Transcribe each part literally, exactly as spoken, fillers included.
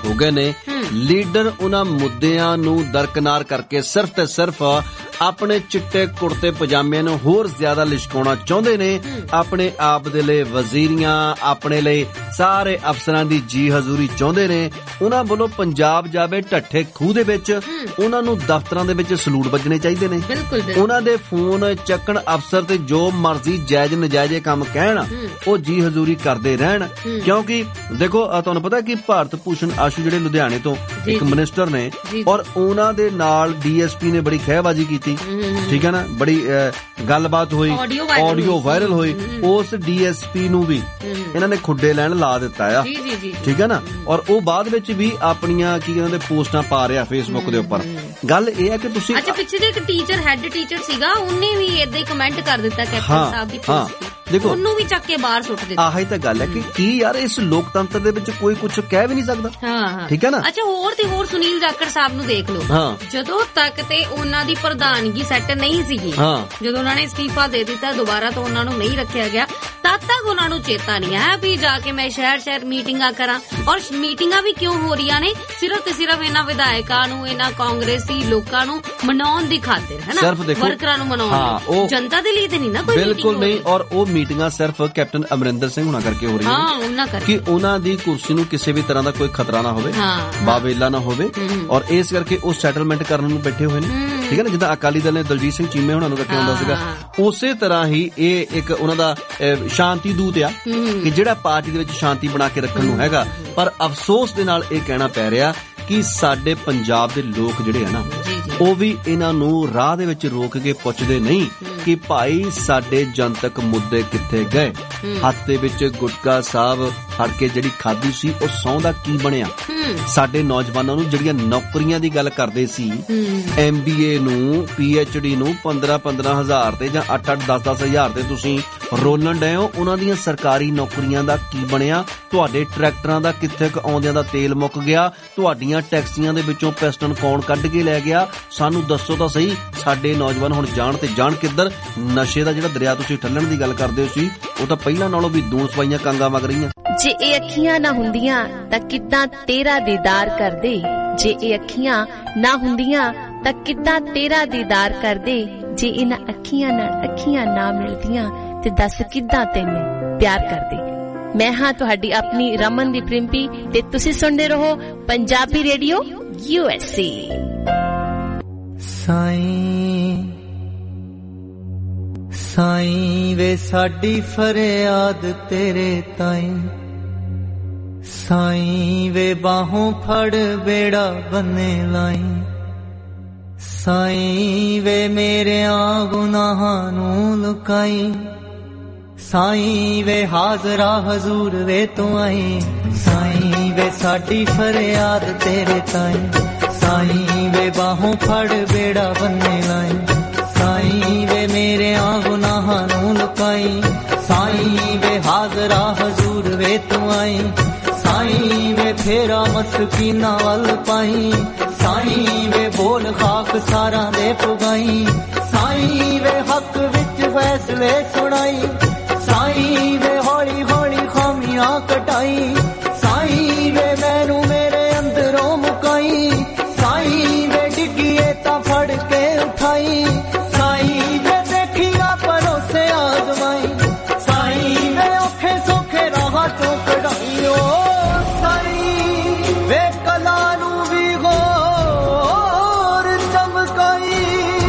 ਹੋ ਗਏ ਨੇ। ਲੀਡਰ ਉਹਨਾਂ ਮੁੱਦਿਆਂ ਨੂੰ ਦਰਕਨਾਰ ਕਰਕੇ ਸਿਰਫ ਤੇ ਸਿਰਫ ਆਪਣੇ ਚਿੱਟੇ ਕੁੜਤੇ ਪਜਾਮਿਆਂ ਨੂੰ ਹੋਰ ਜ਼ਿਆਦਾ ਲਿਸ਼ਕਾਉਣਾ ਚਾਹੁੰਦੇ ਨੇ। ਆਪਣੇ ਆਪ ਦੇ ਲਈ ਵਜ਼ੀਰੀਆਂ, ਆਪਣੇ ਲਈ ਸਾਰੇ ਅਫਸਰਾਂ ਦੀ ਜੀ ਹਜ਼ੂਰੀ ਚਾਹੁੰਦੇ ਨੇ। ਉਹਨਾਂ ਵੱਲੋਂ ਪੰਜਾਬ ਜਾਵੇ ਢੱਠੇ ਖੂਹ ਦੇ ਵਿੱਚ, ਉਹਨਾਂ ਨੂੰ ਦਫ਼ਤਰਾਂ ਦੇ ਵਿੱਚ ਸਲੂਟ ਵੱਜਣੇ ਚਾਹੀਦੇ ਨੇ। ਉਹਨਾਂ ਦੇ ਫੋਨ ਚੱਕਣ ਅਫਸਰ ਤੇ ਜੋ ਮਰਜ਼ੀ ਜਾਇਜ਼ ਨਜਾਇਜ਼ ਕੰਮ ਕਹਿਣ, ਉਹ ਜੀ ਹਜ਼ੂਰੀ ਕਰਦੇ ਰਹਿਣ। ਕਿਉਂਕਿ ਦੇਖੋ ਤੁਹਾਨੂੰ ਪਤਾ ਕਿ ਭਾਰਤ ਭੂਸ਼ਣ ਆਸ਼ੂ ਜਿਹੜੇ ਲੁਧਿਆਣੇ ਤੋਂ ਇੱਕ ਮਿਨਿਸਟਰ ਨੇ, ਔਰ ਉਹਨਾਂ ਦੇ ਨਾਲ ਡੀ ਐਸ ਪੀ ਨੇ ਬੜੀ ਖਹਿਬਾਜ਼ੀ ਕੀਤੀ, ਠੀਕ ਹੈ ਨਾ, ਬੜੀ ਗੱਲਬਾਤ ਹੋਈ, ਆਡੀਓ ਵਾਇਰਲ ਹੋਈ। ਉਸ ਡੀ ਐਸ ਪੀ ਨੂੰ ਵੀ ਇਹਨਾਂ ਨੇ ਖੁੱਡੇ ਲੈਣ ਲਾ ਦਿੱਤਾ ਆ, ਠੀਕ ਹੈ ਨਾ। ਔਰ ਉਹ ਬਾਅਦ ਵਿੱਚ ਵੀ ਆਪਣੀਆਂ ਕੀ ਕਹਿੰਦੇ ਪੋਸਟਾਂ ਪਾ ਰਿਹਾ ਫੇਸਬੁੱਕ ਦੇ ਉੱਪਰ। ਗੱਲ ਇਹ ਹੈ ਕਿ ਤੁਸੀਂ ਅੱਛਾ, ਪਿੱਛੇ ਦੇ ਇੱਕ ਟੀਚਰ ਹੈਡ ਟੀਚਰ ਸੀਗਾ, ਉਹਨੇ ਵੀ ਏਦਾਂ ਹੀ ਕਮੈਂਟ ਕਰ ਦਿੱਤਾ ਕੈਪਟਨ ਸਾਹਿਬ ਦੀ ਪੋਸਟ ਤੇ, ਦੇਖੋ ਉਹਨੂੰ ਵੀ ਚੱਕ ਕੇ ਬਾਹਰ ਸੁੱਟ ਦਿੱਤਾ। ਆਹੀ ਤਾਂ ਗੱਲ ਹੈ ਕਿ ਕੀ ਯਾਰ ਇਸ ਲੋਕਤੰਤਰ ਦੇ ਵਿੱਚ ਕੋਈ ਕੁਝ ਕਹਿ ਵੀ ਨਹੀਂ ਸਕਦਾ, ਠੀਕ ਹੈ ਨਾ। ਅੱਛਾ, ਹੋਰ ਤੇ ਹੋਰ ਸੁਨੀਲ ਜਾਖੜ ਸਾਹਿਬ ਨੂੰ ਦੇਖ ਲਓ, ਜਦੋਂ ਤੱਕ ਤੇ ਉਹਨਾਂ ਦੀ ਪ੍ਰਧਾਨਗੀ ਸੈੱਟ ਨਹੀਂ ਸੀਗੀ, ਜਦੋਂ ਉਹਨਾਂ ਨੇ ਅਸਤੀਫਾ ਦੇ ਦਿੱਤਾ, ਦੁਬਾਰਾ ਤੋਂ ਉਹਨਾਂ ਨੂੰ ਨਹੀਂ ਰੱਖਿਆ ਗਿਆ, ਤਦ ਤੱਕ ਉਹਨਾਂ ਨੂੰ ਚੇਤਾ ਨਹੀਂ ਹੈ ਵੀ ਜਾ ਕੇ ਮੈਂ ਸ਼ਹਿਰ ਸ਼ਹਿਰ ਮੀਟਿੰਗਾਂ ਕਰਾਂ। ਔਰ ਮੀਟਿੰਗਾਂ ਵੀ ਕਿਉਂ ਹੋ ਰਹੀਆਂ ਨੇ? ਸਿਰਫ ਤੇ ਸਿਰਫ ਇਹਨਾਂ ਵਿਧਾਇਕਾਂ ਨੂੰ, ਇਹਨਾਂ ਕਾਂਗਰਸੀ ਲੋਕਾਂ ਨੂੰ ਮਨਾਉਣ ਦੀ ਖਾਤਰ, ਹੈ ਨਾ, ਵਰਕਰਾਂ ਨੂੰ ਮਨਾਉਣ, ਜਨਤਾ ਦੇ ਲਈ ਤੇ ਨਹੀਂ ਨਾ ਕੋਈ ਮੀਟਿੰਗ। ਬਿਲਕੁਲ ਨਹੀਂ। ਔਰ ਉਹ ਮੀਟਿੰਗਾਂ ਸਿਰਫ ਕੈਪਟਨ ਅਮਰਿੰਦਰ ਸਿੰਘ ਹੁਣਾਂ ਕਰਕੇ ਹੋ ਰਹੀਆਂ ਨੇ ਕਿ ਉਹਨਾਂ ਦੀ ਕੁਰਸੀ ਨੂੰ ਕਿਸੇ ਵੀ ਤਰ੍ਹਾਂ ਦਾ ਕੋਈ ਖਤਰਾ ਨਾ ਹੋਵੇ, ਬਾਵੇਲਾ ਨਾ ਹੋਵੇ, ਔਰ ਇਸ ਕਰਕੇ ਉਹ ਸੈਟਲਮੈਂਟ ਕਰਨ ਨੂੰ ਬੈਠੇ ਹੋਏ ਨੇ, ਠੀਕ ਹੈ ਨਾ। ਜਿੱਦਾਂ ਅਕਾਲੀ ਦਲ ਨੇ ਦਲਜੀਤ ਸਿੰਘ ਚੀਮੇ ਹੁਣਾਂ ਨੂੰ ਰੱਖਿਆ ਹੁੰਦਾ ਸੀਗਾ, ਉਸੇ ਤਰ੍ਹਾਂ ਹੀ ਇਹ ਇੱਕ ਉਹਨਾਂ ਦਾ ਸ਼ਾਂਤੀ ਦੂਤ ਆ ਕਿ ਜਿਹੜਾ ਪਾਰਟੀ ਦੇ ਵਿੱਚ ਸ਼ਾਂਤੀ ਬਣਾ ਕੇ ਰੱਖਣ ਨੂੰ ਹੈਗਾ। ਪਰ ਅਫਸੋਸ ਦੇ ਨਾਲ ਇਹ ਕਹਿਣਾ ਪੈ ਰਿਹਾ ਕਿ ਸਾਡੇ ਪੰਜਾਬ ਦੇ ਲੋਕ ਜਿਹੜੇ ਆ ਨਾ, ਉਹ ਵੀ ਇਹਨਾਂ ਨੂੰ ਰਾਹ ਦੇ ਵਿੱਚ ਰੋਕ ਕੇ ਪੁੱਛਦੇ ਨਹੀਂ ਕਿ ਭਾਈ ਸਾਡੇ ਜਨਤਕ ਮੁੱਦੇ ਕਿੱਥੇ ਗਏ। ਹੱਥ ਦੇ ਵਿੱਚ ਗੁਟਕਾ ਸਾਹਿਬ ਫੜ ਕੇ ਜਿਹੜੀ ਖਾਧੀ ਸੀ, ਉਹ ਸਹੁੰ ਦਾ ਕੀ ਬਣਿਆ? ਸਾਡੇ ਨੌਜਵਾਨਾਂ ਨੂੰ ਜਿਹੜੀਆਂ ਨੌਕਰੀਆਂ ਦੀ ਗੱਲ ਕਰਦੇ ਸੀ, ਐਮ ਬੀ ਏ ਨੂੰ, ਪੀ ਐਚ ਡੀ ਨੂੰ ਪੰਦਰਾਂ ਪੰਦਰਾਂ ਹਜ਼ਾਰ ਤੇ ਜਾਂ ਅੱਠ ਅੱਠ ਦਸ ਦਸ ਹਜ਼ਾਰ ਤੇ ਤੁਸੀਂ ਰੋਲਣ ਡਏ ਹੋ, ਉਹਨਾਂ ਦੀਆਂ ਸਰਕਾਰੀ ਨੌਕਰੀਆਂ ਦਾ ਕੀ ਬਣਿਆ? ਤੁਹਾਡੇ ਟਰੈਕਟਰਾਂ ਦਾ ਕਿੱਥੇ ਕੁ ਆਉਂਦਿਆਂ ਦਾ ਤੇਲ ਮੁੱਕ ਗਿਆ? ਤੁਹਾਡੀਆਂ ਟੈਕਸੀਆਂ ਦੇ ਵਿੱਚੋਂ ਪਿਸਟਨ ਕੌਣ ਕੱਢ ਕੇ ਲੈ ਗਿਆ? ਸਾਨੂੰ ਦੱਸੋ ਤਾਂ ਸਹੀ। ਸਾਡੇ ਨੌਜਵਾਨ ਹੁਣ ਜਾਣ ਤੇ ਜਾਣ ਕਿੱਧਰ? ਨਸ਼ੇ ਦਾ ਜਿਹੜਾ ਦਰਿਆ ਤੁਸੀਂ ਠੱਲਣ ਦੀ ਗੱਲ ਕਰਦੇ ਸੀ, ਉਹ ਤਾਂ ਪਹਿਲਾਂ ਨਾਲੋਂ ਵੀ ਦੂਣ ਸਵਾਈਆਂ ਕਾਂਗਾ ਵਗ ਰਹੀਆਂ। ਜੇ ਇਹ ਅੱਖੀਆਂ ਨਾ ਹੁੰਦੀਆਂ ਤਾਂ ਕਿੱਦਾਂ ਤੇਰਾ ਦੀਦਾਰ ਕਰਦੇ? ਜੇ ਇਹ ਅੱਖੀਆਂ ਨਾ ਹੁੰਦੀਆਂ ਤਾਂ ਕਿੱਦਾਂ ਤੇਰਾ ਦੀਦਾਰ ਕਰਦੇ? ਜੇ ਇਹਨਾਂ ਅੱਖੀਆਂ ਨਾਲ ਅੱਖੀਆਂ ਨਾ ਮਿਲਦੀਆਂ ਤੇ ਦੱਸ ਕਿੱਦਾਂ ਤੈਨੂੰ ਪਿਆਰ ਕਰਦੇ? ਮੈਂ ਹਾਂ ਤੁਹਾਡੀ ਆਪਣੀ ਰਮਨਦੀਪ ਰਿੰਪੀ ਤੇ ਤੁਸੀਂ ਸੁਣਦੇ ਰਹੋ Punjabi radio U S A. ਸਾਈਂ ਸਾਈਂ ਵੇ ਸਾਡੀ ਫਰਿਆਦ ਤੇਰੇ ਤਾਈਂ, ਸਾਈਂ ਵੇ ਬਾਹੋਂ ਫੜ ਬੇੜਾ ਬੰਨੇ ਲਾਈ, ਸਾਈਂ ਵੇ ਮੇਰਿਆਂ ਗੁਨਾਹਾਂ ਨੂੰ ਲੁਕਾਈ, ਸਾਈਂ ਵੇ ਹਾਜ਼ਰਾ ਹਜ਼ੂਰ ਵੇ ਤੂੰ ਆਈ, ਸਾਈਂ ਵੇ ਸਾਡੀ ਫਰਿਆਦ ਤੇਰੇ ਤਾਈਂ, ਸਾਈਂ ਵੇ ਬਾਹੋਂ ਫੜ ਬੇੜਾ ਬੰਨੇ ਲਾਈ, ਸਾਈਂ ਵੇ ਮੇਰਿਆਂ ਗੁਨਾਹਾਂ ਨੂੰ ਲੁਕਾਈ, ਸਾਈਂ ਵੇ ਹਾਜ਼ਰਾ ਹਜ਼ੂਰ ਵੇ ਤੂੰ ਆਈ, ਸਾਈਂ ਵੇ ਫੇਰਾ ਮਸਕੀਨਾਂ ਵੱਲ ਪਾਈ, ਸਾਈਂ ਵੇ ਬੋਲ ਖਾਕ ਸਾਰਾਂ ਦੇ ਪੁਗਾਈ, ਸਾਈਂ ਵੇ ਹੱਕ ਵਿੱਚ ਫੈਸਲੇ ਸੁਣਾਈ, ਸਾਈਂ ਵੇ ਹੌਲੀ ਹੌਲੀ ਖਾਮੀਆਂ ਕਟਾਈ, ਸਾਈਂ ਵੇ ਮੈਨੂੰ ਮੇਰੇ ਅੰਦਰੋਂ ਮੁਕਾਈ, ਸਾਈਂ ਵੇ ਡਿੱਗੀਏ ਤਾਂ ਫੜ ਕੇ ਉਠਾਈ, ਸਾਈਂ ਵੇ ਦੇਖੀਆ ਪਰੋਸੇ ਆਜ਼ਮਾਈ, ਸਾਈਂ ਵੇ ਔਖੇ ਸੌਖੇ ਰਾਹਾਂ ਤੋਂ ਕਢਾਈ। ਓ ਸਾਈਂ ਵੇ ਕਲਾ ਨੂੰ ਵੀ ਗੌਰ ਚਮਕਾਈ,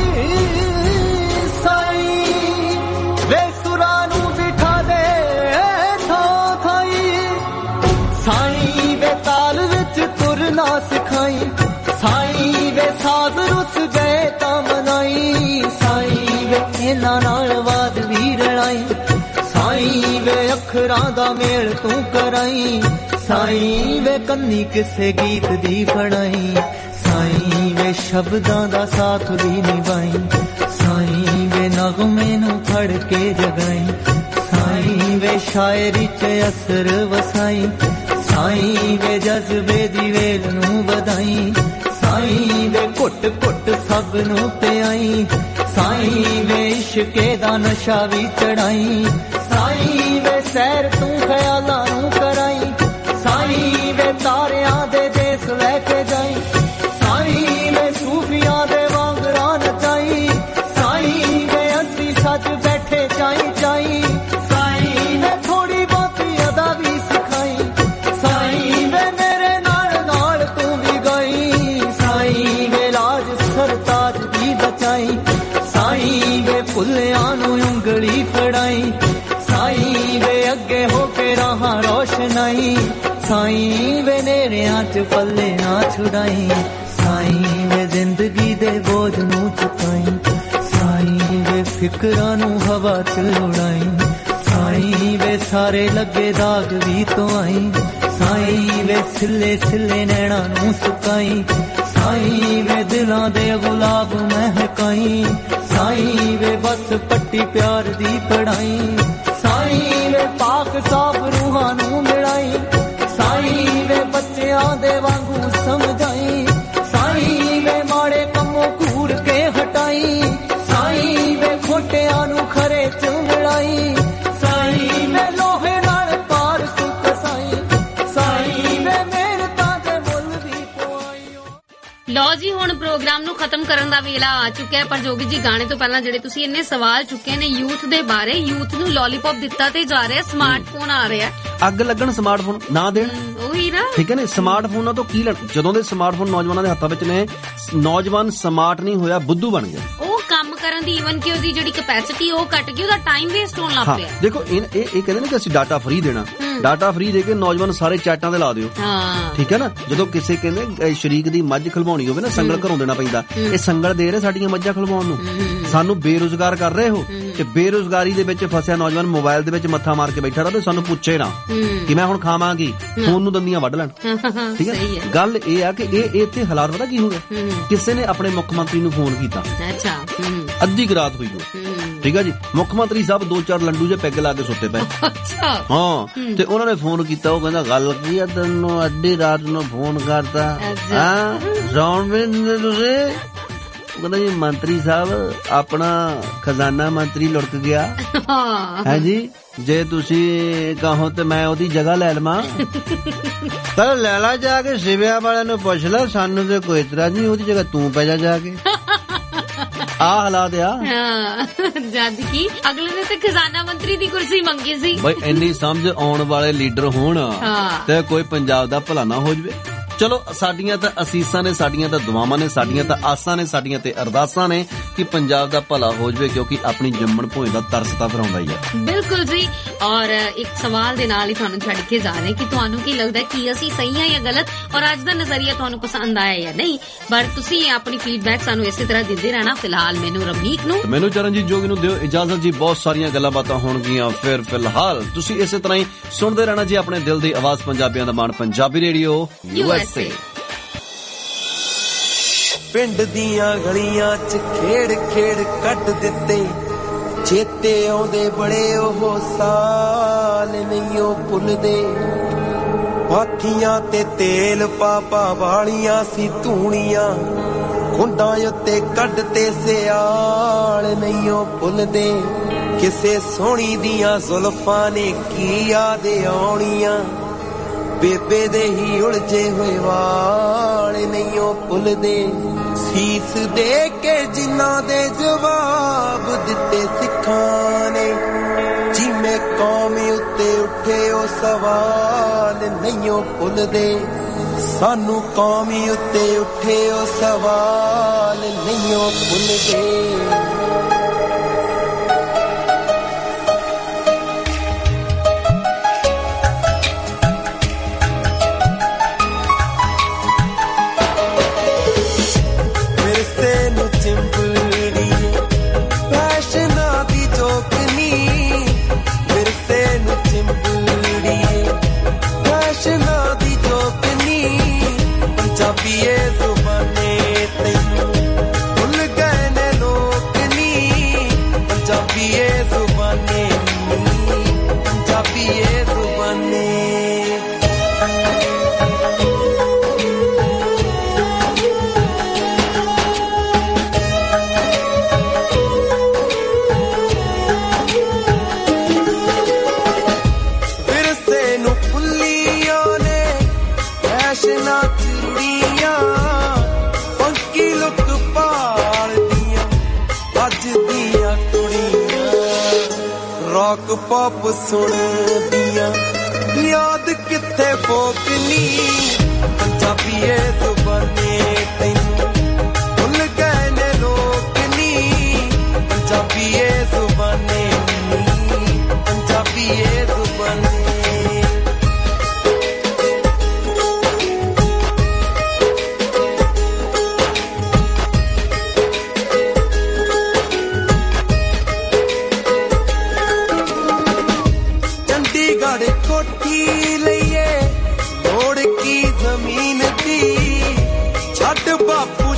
ਸਾਈਂ ਵੇ ਸੁਰਾਂ ਨੂੰ ਬਿਠਾ ਦੇ ਥਾਂ ਥਾਈ, ਸਾਈਂ ਵੇ ਤਾਲ ਵਿੱਚ ਤੁਰਨਾ ਸਿਖਾਈ, ਸਾਈਂ ਵੇ ਸਾਜ਼ ਰੁੱਸ ਗਏ ਤਾਂ ਮਨਾਈ, ਸਾਈਂ ਵੇ ਇਹਨਾਂ ਨਾਲ ਵਾਦ ਵੀ ਰਲਾਈ, ਸਾਈਂ ਵੇ ਅੱਖਰਾਂ ਦਾ ਮੇਲ ਤੂੰ ਕਰਾਈ, ਸਾਈਂ ਵੇ ਕੰਨੀ ਕਿਸੇ ਗੀਤ ਦੀ ਫੜਾਈ, ਸਾਈਂ ਵੇ ਸ਼ਬਦਾਂ ਦਾ ਸਾਥ ਵੀ ਨਿਭਾਈ, ਸਾਈਂ ਵੇ ਨਗਮੇ ਨੂੰ ਫੜ ਕੇ ਜਗਾਈ, ਸਾਈਂ ਵੇ ਸ਼ਾਇਰੀ 'ਚ ਅਸਰ ਵਸਾਈ, ਸਾਈਂ ਵੇ ਜਜ਼ਬੇ ਦੀ ਵੇਲ ਨੂੰ ਵਧਾਈ, ਸਾਈਂ ਵੇ ਘੁੱਟ ਘੁੱਟ ਸਭ ਨੂੰ ਪਿਆਈ, ਸਾਈਂ ਵੇ ਇਸ਼ਕੇ ਦਾ ਨਸ਼ਾ ਵੀ ਚੜਾਈ, ਸਾਈਂ ਵੇ ਸੈਰ ਤੂੰ ਖਿਆਲਾਂ ਨੂੰ ਕਰਾਈ, ਸਾਈਂ ਵੇ ਤਾਰਿਆਂ ਦੇ ਦੇਸ ਦਿਲਾਂ 'ਚ ਪੱਲੇ ਨਾ ਛੁਡਾਈ, ਸਾਈਂ ਵੇ ਜ਼ਿੰਦਗੀ ਦੇ ਬੋਝ ਨੂੰ ਚੁਕਾਈ, ਸਾਈਂ ਵੇ ਫਿਕਰਾਂ ਨੂੰ ਹਵਾ 'ਚ ਉਡਾਈ, ਸਾਈਂ ਵੇ ਸਾਰੇ ਲੱਗੇ ਦਾਗ ਵੀ ਤੋਂ ਆਈ, ਸਾਈਂ ਵੇ ਸਿੱਲੇ ਸਿੱਲੇ ਨੈਣਾ ਨੂੰ ਸੁਕਾਈ, ਸਾਈਂ ਵੇ ਦਿਲਾਂ ਦੇ ਗੁਲਾਬ ਮਹਿਕਾਈ, ਸਾਈਂ ਵੇ ਬਸ ਪੱਟੀ ਪਿਆਰ ਦੀ ਪੜਾਈ, ਸਾਈਂ ਵੇ ਪਾਕ ਸਾਫ ਰੂਹਾਂ ਨੂੰ ਮਿਲਾਈ, ਸਾਈਂ ਵੇ ਬੱਚਿਆਂ ਦੇ ਵਾਂਗੂ ਸਮਝਾਈ, ਸਾਈਂ ਵੇ ਮਾੜੇ ਕੰਮੋਂ ਘੂਰ ਕੇ ਹਟਾਈ, ਸਾਈਂ ਵੇ ਖੋਟਿਆਂ ਨੂੰ ਖਰੇ ਚ ਮਿਲਾਈ, ਸਾਈਂ ਵੇ ਲੋਹੇ ਨਾਲ ਪਾਰ ਸੁੱਕ ਸਾਈਂ, ਸਾਈਂ ਵੇ ਮਿਹਨਤਾਂ ਦੇ ਮੁੱਲ ਵੀ ਪਵਾਈ। ਲਓ ਜੀ ਹੁਣ ਪ੍ਰੋਗਰਾਮ ਨੂੰ ਖਤਮ ਕਰਨ ਦਾ ਵੇਲਾ ਆ ਚੁੱਕਿਆ, ਪਰ ਜੋਗੀ ਜੀ ਗਾਣੇ ਤੋਂ ਪਹਿਲਾਂ ਜਿਹੜੇ ਤੁਸੀਂ ਇੰਨੇ ਸਵਾਲ ਚੁੱਕੇ ਨੇ ਯੂਥ ਦੇ ਬਾਰੇ, ਯੂਥ ਨੂੰ ਲੋਲੀਪੌਪ ਦਿੱਤਾ ਤੇ ਜਾ ਰਿਹਾ, ਸਮਾਰਟਫੋਨ ਆ ਰਿਹਾ, ਅੱਗ ਲੱਗਣ ਸਮਾਰਟਫੋਨ ਨਾ ਦੇਣ, ਉਹੀ ਨਾ ਠੀਕ ਹੈ ਨੇ। ਸਮਾਰਟਫੋਨਾਂ ਤੋਂ ਕੀ ਲੈਣ, ਜਦੋਂ ਦੇ ਸਮਾਰਟਫੋਨ ਨੌਜਵਾਨਾਂ ਦੇ ਹੱਥਾਂ ਵਿੱਚ ਨੇ, ਨੌਜਵਾਨ ਸਮਾਰਟ ਨਹੀਂ ਹੋਇਆ, ਬੁੱਧੂ ਬਣ ਗਿਆ। ਉਹ ਕੰਮ ਕਰਨ ਦੀ ਈਵਨ ਕਿ ਉਹਦੀ ਜਿਹੜੀ ਕੈਪੈਸਿਟੀ ਉਹ ਘਟ ਗਈ, ਉਹਦਾ ਟਾਈਮ ਵੇਸਟ ਹੋਣ ਲੱਗ ਪਿਆ। ਦੇਖੋ ਇਹ ਇਹ ਕਹਿੰਦੇ ਨੇ ਕਿ ਅਸੀਂ ਡਾਟਾ ਫ੍ਰੀ ਦੇਣਾ, ਡਾਟਾ ਫ੍ਰੀ ਦੇ ਕੇ ਨੌਜਵਾਨ ਸਾਰੇ ਚੈਟਾਂ ਤੇ ਲਾ ਦਿਓ, ਠੀਕ ਹੈ ਨਾ। ਜਦੋਂ ਕਿਸੇ ਕਹਿੰਦੇ ਸ਼ਰੀਕ ਦੀ ਮੱਝ ਖਲਵਾਉਣੀ ਹੋਵੇ ਨਾ, ਸੰਗਲ ਘਰੋਂ ਦੇਣਾ ਪੈਂਦਾ, ਇਹ ਸੰਗਲ ਦੇ ਰਹੇ ਸਾਡੀਆਂ ਮੱਝਾਂ ਖਲਵਾਉਣ ਨੂੰ, ਸਾਨੂੰ ਬੇਰੁਜ਼ਗਾਰ ਕਰ ਰਹੇ ਹੋ। ਤੇ ਬੇਰੁਜ਼ਗਾਰੀ ਦੇ ਵਿੱਚ ਫਸਿਆ ਨੌਜਵਾਨ ਮੋਬਾਈਲ ਦੇ ਵਿੱਚ ਮੱਥਾ ਮਾਰ ਕੇ ਬੈਠਾ ਰਹੇ, ਸਾਨੂੰ ਪੁੱਛੇ ਨਾ ਕਿ ਮੈਂ ਹੁਣ ਖਾਵਾਂਗੀ, ਫੋਨ ਨੂੰ ਦੰਦੀਆਂ ਵੱਢ ਲੈਣ, ਠੀਕ ਹੈ। ਗੱਲ ਇਹ ਆ ਕਿ ਇਹ ਇੱਥੇ ਹਾਲਾਤ ਪਤਾ ਕੀ ਹੋ ਗਿਆ, ਕਿਸੇ ਨੇ ਆਪਣੇ ਮੁੱਖ ਮੰਤਰੀ ਨੂੰ ਫੋਨ ਕੀਤਾ, ਅੱਧੀ ਰਾਤ ਹੋਈ ਉਹ, ਠੀਕ ਹੈ ਜੀ, ਮੁੱਖ ਮੰਤਰੀ ਸਾਹਿਬ ਦੋ ਚਾਰ ਲੰਡੂ ਜੇ ਪੈਗ ਲਾ ਕੇ ਸੁੱਤੇ ਪਏ, ਹਾਂ, ਤੇ ਉਹਨਾਂ ਨੇ ਫੋਨ ਕੀਤਾ, ਉਹ ਕਹਿੰਦਾ ਗੱਲ ਕੀ ਆ, ਤੈਨੂੰ ਅੱਧੀ ਰਾਤ ਨੂੰ ਫੋਨ ਕਰਤਾ, ਹਾਂ ਸੌਣ ਵੀ ਨਹੀਂ ਤੁਸੀਂ। ਉਹ ਕਹਿੰਦਾ ਜੀ ਮੰਤਰੀ ਸਾਹਿਬ ਆਪਣਾ ਖਜ਼ਾਨਾ ਮੰਤਰੀ ਲੁੜਕ ਗਿਆ ਹੈ ਜੀ, ਜੇ ਤੁਸੀਂ ਕਹੋ ਤੇ ਮੈਂ ਉਹਦੀ ਜਗ੍ਹਾ ਲੈ ਲਵਾਂ। ਤਾਂ ਲੈ ਲਾ ਜਾ ਕੇ, ਸਿਵਿਆਂ ਵਾਲਿਆਂ ਨੂੰ ਪੁੱਛ ਲੈ, ਸਾਨੂੰ ਤੇ ਕੋਈ ਇਤਰਾਜ਼ ਨਹੀਂ, ਉਹਦੀ ਜਗ੍ਹਾ ਤੂੰ ਪੈ ਜਾ ਜਾ ਕੇ। ਆ ਹਾਲਾਤ ਆ, ਜਦ ਕੀ ਅਗਲੇ ਨੇ ਤੇ ਖਜ਼ਾਨਾ ਮੰਤਰੀ ਦੀ ਕੁਰਸੀ ਮੰਗੀ ਸੀ। ਬਈ ਇੰਨੀ ਸਮਝ ਆਉਣ ਵਾਲੇ ਲੀਡਰ ਹੋਣ ਤੇ ਕੋਈ ਪੰਜਾਬ ਦਾ ਭਲਾ ਨਾ ਹੋ ਜਵੇ। ਚਲੋ ਸਾਡੀਆਂ ਤਾਂ ਅਸੀਸਾਂ ਨੇ, ਸਾਡੀਆਂ ਤਾਂ ਦੁਆਵਾਂ ਨੇ, ਸਾਡੀਆਂ ਤਾਂ ਆਸਾਂ ਨੇ, ਸਾਡੀਆਂ ਤੇ ਅਰਦਾਸਾਂ ਨੇ ਕਿ ਪੰਜਾਬ ਦਾ ਭਲਾ ਹੋ ਜਵੇ, ਕਿਉਂਕਿ ਆਪਣੀ ਜੰਮਣ ਭੋਏ ਦਾ ਤਰਸ ਤਾਂ ਫਿਰ ਆਉਂਦਾ ਹੀ ਹੈ। ਬਿਲਕੁਲ ਜੀ। ਔਰ ਇੱਕ ਸਵਾਲ ਦੇ ਨਾਲ ਹੀ ਤੁਹਾਨੂੰ ਛੱਡ ਕੇ ਜਾ ਰਹੇ ਕਿ ਤੁਹਾਨੂੰ ਕੀ ਲੱਗਦਾ ਕਿ ਅਸੀਂ ਸਹੀ ਹਾਂ ਜਾਂ ਗਲਤ, ਔਰ ਅੱਜ ਦਾ ਨਜ਼ਰੀਆ ਤੁਹਾਨੂੰ ਪਸੰਦ ਆਇਆ ਜਾਂ ਨਹੀਂ। ਪਰ ਤੁਸੀਂ ਆਪਣੀ ਫੀਡਬੈਕ ਸਾਨੂੰ ਇਸੇ ਤਰ੍ਹਾਂ ਦਿੰਦੇ ਰਹਿਣਾ। ਫਿਲਹਾਲ ਮੈਨੂੰ ਰਵਨੀਕ ਨੂੰ, ਮੈਨੂੰ ਚਰਨਜੀਤ ਜੋਗੀ ਨੂੰ ਦਿਓ ਇਜਾਜ਼ਤ ਜੀ। ਬਹੁਤ ਸਾਰੀਆਂ ਗੱਲਾਂ ਬਾਤਾਂ ਹੋਣਗੀਆਂ ਫਿਰ, ਫਿਲਹਾਲ ਤੁਸੀਂ ਇਸੇ ਤਰ੍ਹਾਂ ਹੀ ਸੁਣਦੇ ਰਹਿਣਾ ਜੀ ਆਪਣੇ ਦਿਲ ਦੀ ਆਵਾਜ਼, ਪੰਜਾਬੀਆਂ ਦਾ ਮਾਣ, Punjabi radio U S A. ਪਿੰਡ ਦੀਆਂ ਗਲੀਆਂ 'ਚ ਖੇਡ ਖੇਡ ਕੱਢ ਦਿੱਤੇ, ਚੇਤੇ ਆਉਂਦੇ ਬੜੇ ਉਹ ਸਾਲ ਨਹੀਂ ਉਹ ਭੁੱਲਦੇ। ਪਾਥੀਆਂ ਤੇ ਤੇਲ ਪਾ ਪਾ ਵਾਲੀਆਂ ਸੀ ਧੂਣੀਆਂ, ਖੁੰਡਾਂ ਉੱਤੇ ਕੱਢ ਤੇ ਸਿਆਲ ਨਹੀਂ ਉਹ ਭੁੱਲਦੇ। ਕਿਸੇ ਸੋਹਣੀ ਦੀਆਂ ਜ਼ੁਲਫਾਂ ਨੇ ਕੀ ਯਾਦ ਆਉਣੀਆਂ, ਬੇਬੇ ਦੇ ਹੀ ਉਲਝੇ ਹੋਏ ਵਾਲ ਨਹੀਂ ਉਹ ਭੁੱਲਦੇ। ਸੀਸ ਦੇ ਕੇ ਜਿਨ੍ਹਾਂ ਦੇ ਜਵਾਬ ਦਿੱਤੇ ਸਿੱਖਾਂ ਨੇ, ਜਿਵੇਂ ਕੌਮ ਉੱਤੇ ਉੱਠੇ ਉਹ ਸਵਾਲ ਨਹੀਂ ਉਹ ਭੁੱਲਦੇ। ਸਾਨੂੰ ਕੌਮ ਉੱਤੇ ਉੱਠੇ ਉਹ ਸਵਾਲ ਨਹੀਂ ਉਹ ਭੁੱਲਦੇ। ਪੌਪ ਸੁਣਦੀਆਂ ਯਾਦ ਕਿੱਥੇ ਫੋਕਨੀ, ਪੰਜਾਬੀ ਏ ਜ਼ੁਬਾਨੇ ਤੈਨੂੰ ਭੁੱਲ ਗਏ ਨੇ ਲੋਕ ਨੀ। ਪੰਜਾਬੀ ਏ ਜ਼ੁਬਾਨੇ, ਪੰਜਾਬੀ ਏ ਜ਼ੁਬਾਨੇ।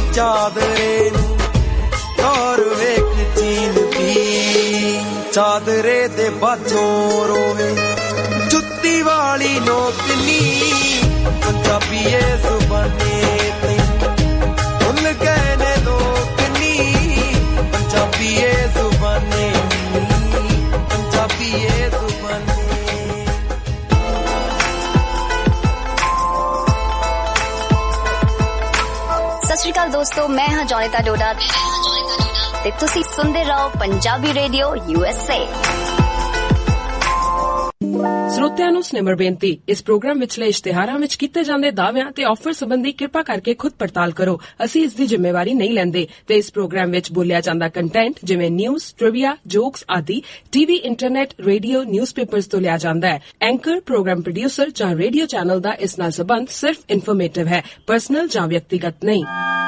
ਚਾਦਰੇ ਨੂੰ ਔਰ ਵੇਖ ਚੀਨ ਦੀ ਚਾਦਰੇ ਦੇ ਬਾਝੋਂ ਰੋਵੇ ਜੁੱਤੀ ਵਾਲੀ ਨੋਕਨੀ ਪੰਜਾਬੀ ਏ ਜ਼ੁਬਾਨੇ ਤੇ ਭੁੱਲ ਗਏ ਨੇ ਲੋਕ ਨੀ ਪੰਜਾਬੀ ਏ ਜ਼ੁਬਾਨੇ ਪੰਜਾਬੀ ਏ ਜ਼ੁਬਾਨੇ। ਸਤਿ ਸ਼੍ਰੀ ਅਕਾਲ ਦੋਸਤੋ, ਮੈਂ ਹਾਂ ਜੋਨੀਤਾ ਡੋਡਾ ਤੇ ਤੁਸੀਂ ਸੁਣਦੇ ਰਹੋ Punjabi radio U S A. ਸਰੋਤਿਆਂ ਨੂੰ ਸਨੇਮਰ ਬੇਨਤੀ, ਇਸ ਪ੍ਰੋਗਰਾਮ ਵਿਚਲੇ ਇਸ਼ਤਿਹਾਰਾਂ ਵਿੱਚ ਕੀਤੇ ਜਾਂਦੇ ਦਾਅਵਿਆਂ ਤੇ ਆਫਰ ਸੰਬੰਧੀ ਕਿਰਪਾ ਕਰਕੇ ਖੁਦ ਪੜਤਾਲ ਕਰੋ। ਅਸੀਂ ਇਸ ਦੀ ਜ਼ਿੰਮੇਵਾਰੀ ਨਹੀਂ ਲੈਂਦੇ ਤੇ ਇਸ ਪ੍ਰੋਗਰਾਮ ਵਿੱਚ ਬੋਲਿਆ ਜਾਂਦਾ ਕੰਟੈਂਟ ਜਿਵੇਂ ਨਿਊਜ਼, ਟ੍ਰਿਵੀਆ, ਜੋਕਸ ਆਦਿ ਟੀਵੀ, ਇੰਟਰਨੈਟ, ਰੇਡੀਓ, ਨਿਊਜ਼ਪੇਪਰਸ ਤੋਂ ਲਿਆ ਜਾਂਦਾ ਹੈ। ਐਂਕਰ, ਪ੍ਰੋਗਰਾਮ ਪ੍ਰੋਡਿਊਸਰ ਜਾਂ ਰੇਡੀਓ ਚੈਨਲ ਦਾ ਇਸ ਨਾਲ ਸੰਬੰਧ ਸਿਰਫ ਇਨਫੋਰਮੇਟਿਵ ਹੈ, ਪਰਸਨਲ ਜਾਂ ਵਿਅਕਤੀਗਤ ਨਹੀਂ।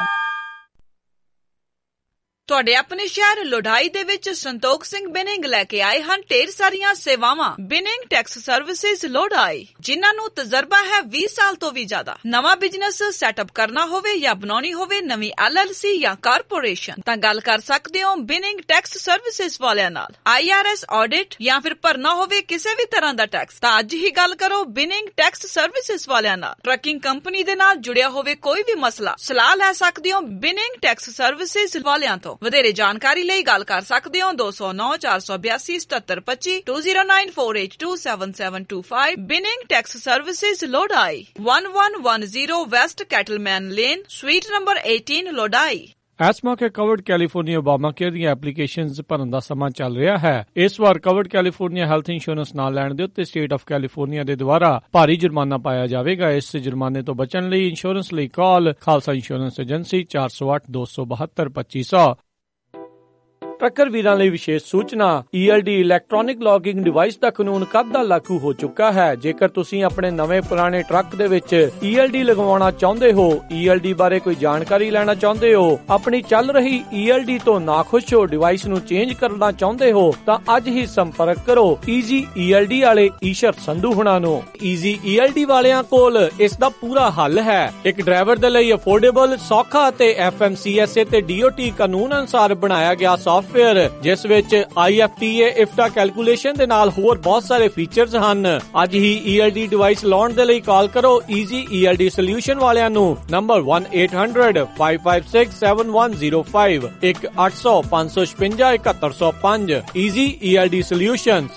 ਤੁਹਾਡੇ ਆਪਣੇ ਸ਼ਹਿਰ ਲੋਢਾਈ ਦੇ ਵਿੱਚ ਸੰਤੋਖ ਸਿੰਘ ਬਿਨਿੰਗ ਲੈ ਕੇ ਆਏ ਹਨ ਢੇਰ ਸਾਰੀਆਂ ਸੇਵਾਵਾਂ। ਬਿਨਿੰਗ ਟੈਕਸ ਸਰਵਿਸਿਜ਼ ਲੋਢਾਈ, ਜਿਨ੍ਹਾਂ ਨੂੰ ਤਜਰਬਾ ਹੈ ਵੀਹ ਸਾਲ ਤੋਂ ਵੀ ਜ਼ਿਆਦਾ। ਨਵਾਂ ਬਿਜ਼ਨਸ ਸੈਟਅਪ ਕਰਨਾ ਹੋਵੇ ਜਾਂ ਬਣਾਉਣੀ ਹੋਵੇ ਨਵੀਂ ਐਲ ਐਲ ਸੀ ਜਾਂ ਕਾਰਪੋਰੇਸ਼ਨ, ਤਾਂ ਗੱਲ ਕਰ ਸਕਦੇ ਹੋ ਬਿਨਿੰਗ ਟੈਕਸ ਸਰਵਿਸਿਜ਼ ਵਾਲਿਆਂ ਨਾਲ। ਆਈ ਆਰ ਐਸ ਆਡਿਟ ਜਾਂ ਫਿਰ ਭਰਨਾ ਹੋਵੇ ਕਿਸੇ ਵੀ ਤਰ੍ਹਾਂ ਦਾ ਟੈਕਸ, ਤਾਂ ਅੱਜ ਹੀ ਗੱਲ ਕਰੋ ਬਿਨਿੰਗ ਟੈਕਸ ਸਰਵਿਸਿਜ਼ ਵਾਲਿਆਂ ਨਾਲ। ਟਰੱਕਿੰਗ ਕੰਪਨੀ ਦੇ ਨਾਲ ਜੁੜਿਆ ਹੋਵੇ ਕੋਈ ਵੀ ਮਸਲਾ, ਸਲਾਹ ਲੈ ਸਕਦੇ ਹੋ ਬਿਨਿੰਗ ਟੈਕਸ ਸਰਵਿਸਿਜ਼ ਵਾਲਿਆਂ ਤੋਂ। ਵਧੇਰੇ ਜਾਣਕਾਰੀ ਲਈ ਗੱਲ ਕਰ ਸਕਦੇ ਹੋ ਦੋ ਸੌ ਨੌ ਚਾਰ ਸੌ ਬਿਆਸੀ ਸਤੱਤਰ ਪੱਚੀ ਦੋ zero nine four eight two seven seven two five. Binning Tax Services Lodi, one one one zero West Cattleman Lane, suite number ਅਠਾਰਾਂ, ਲੋਢਾਈ। ਇਸ ਮੌਕੇ ਕਵਰਡ ਕੈਲੀਫੋਰਨੀਆ ਓਬਾਮਾ ਕੇਅਰ ਦੀਆਂ ਐਪਲੀਕੇਸ਼ਨਜ਼ ਭਰਨ ਦਾ ਸਮਾਂ ਚੱਲ ਰਿਹਾ ਹੈ। ਇਸ ਵਾਰ ਕਵਰਡ ਕੈਲੀਫੋਰਨੀਆ ਹੈਲਥ ਇੰਸ਼ੋਰੈਂਸ ਨਾ ਲੈਣ ਦੇ ਉੱਤੇ ਸਟੇਟ ਆਫ ਕੈਲੀਫੋਰਨੀਆ ਦੇ ਦੁਆਰਾ ਭਾਰੀ ਜੁਰਮਾਨਾ ਪਾਇਆ ਜਾਵੇਗਾ। ਇਸ ਜੁਰਮਾਨੇ ਤੋਂ ਬਚਣ ਲਈ ਇੰਸ਼ੋਰੈਂਸ ਲਈ ਕਾਲ ਖਾਲਸਾ ਇੰਸ਼ੋਰੈਂਸ ਏਜੰਸੀ ਚਾਰ ਸੌ ਅੱਠ ਦੋ ਸੌ ਬਹੱਤਰ ਪੱਚੀ ਸੌ। ਟਰੱਕਰ ਵੀਰਾਂ ਲਈ ਵਿਸ਼ੇਸ਼ ਸੂਚਨਾ, E L D electronic logging device ਦਾ ਕਾਨੂੰਨ ਕਦ ਦਾ ਲਾਗੂ ਹੋ ਚੁੱਕਾ ਹੈ। ਜੇਕਰ ਤੁਸੀਂ ਆਪਣੇ ਨਵੇਂ ਪੁਰਾਣੇ ਟਰੱਕ ਦੇ ਵਿੱਚ ਈ ਐਲ ਡੀ ਲਗਵਾਉਣਾ ਚਾਹੁੰਦੇ ਹੋ, ਈ ਐਲ ਡੀ ਬਾਰੇ ਕੋਈ ਜਾਣਕਾਰੀ ਲੈਣਾ ਚਾਹੁੰਦੇ ਹੋ, ਆਪਣੀ ਚੱਲ ਰਹੀ ਈ ਐਲ ਡੀ ਤੋਂ ਨਾਖੁਸ਼ ਹੋ, ਡਿਵਾਈਸ ਨੂੰ ਚੇਂਜ ਕਰਨਾ ਚਾਹੁੰਦੇ ਹੋ, ਤਾਂ ਅੱਜ ਹੀ ਸੰਪਰਕ ਕਰੋ ਈਜ਼ੀ ਈ ਐਲ ਡੀ ਵਾਲੇ ਈਸ਼ਰ ਸੰਧੂ ਹੁਣਾਂ ਨੂੰ। ਈਜ਼ੀ ਈ ਐਲ ਡੀ ਵਾਲਿਆਂ ਕੋਲ ਇਸ ਦਾ ਪੂਰਾ ਹੱਲ ਹੈ। ਇੱਕ ਡਰਾਈਵਰ ਦੇ ਲਈ ਅਫੋਰਡੇਬਲ, ਸੌਖਾ ਅਤੇ F M C S A ਤੇ ਡੀ ਓ ਟੀ ਕਾਨੂੰਨ ਅਨੁਸਾਰ ਬਣਾਇਆ ਗਿਆ ਸੌਫਟਵੇਅਰ, ਜਿਸ ਵਿੱਚ I F T A IFTA calculation ਦੇ ਨਾਲ ਹੋਰ ਬਹੁਤ ਸਾਰੇ ਫੀਚਰਸ ਹਨ। ਅੱਜ ਹੀ ਈ ਐਲ ਡੀ ਡਿਵਾਈਸ ਲਾਉਣ ਦੇ ਲਈ ਕਾਲ ਕਰੋ Easy E L D solution ਵਾਲਿਆਂ ਨੂੰ। Number one eight hundred five five six seven one zero five, ਇੱਕ ਅੱਠ ਸੌ ਪੰਜ ਸੌ ਛਪੰਜਾ ਇਕਹੱਤਰ ਸੌ ਪੰਜ। Easy E L D solutions.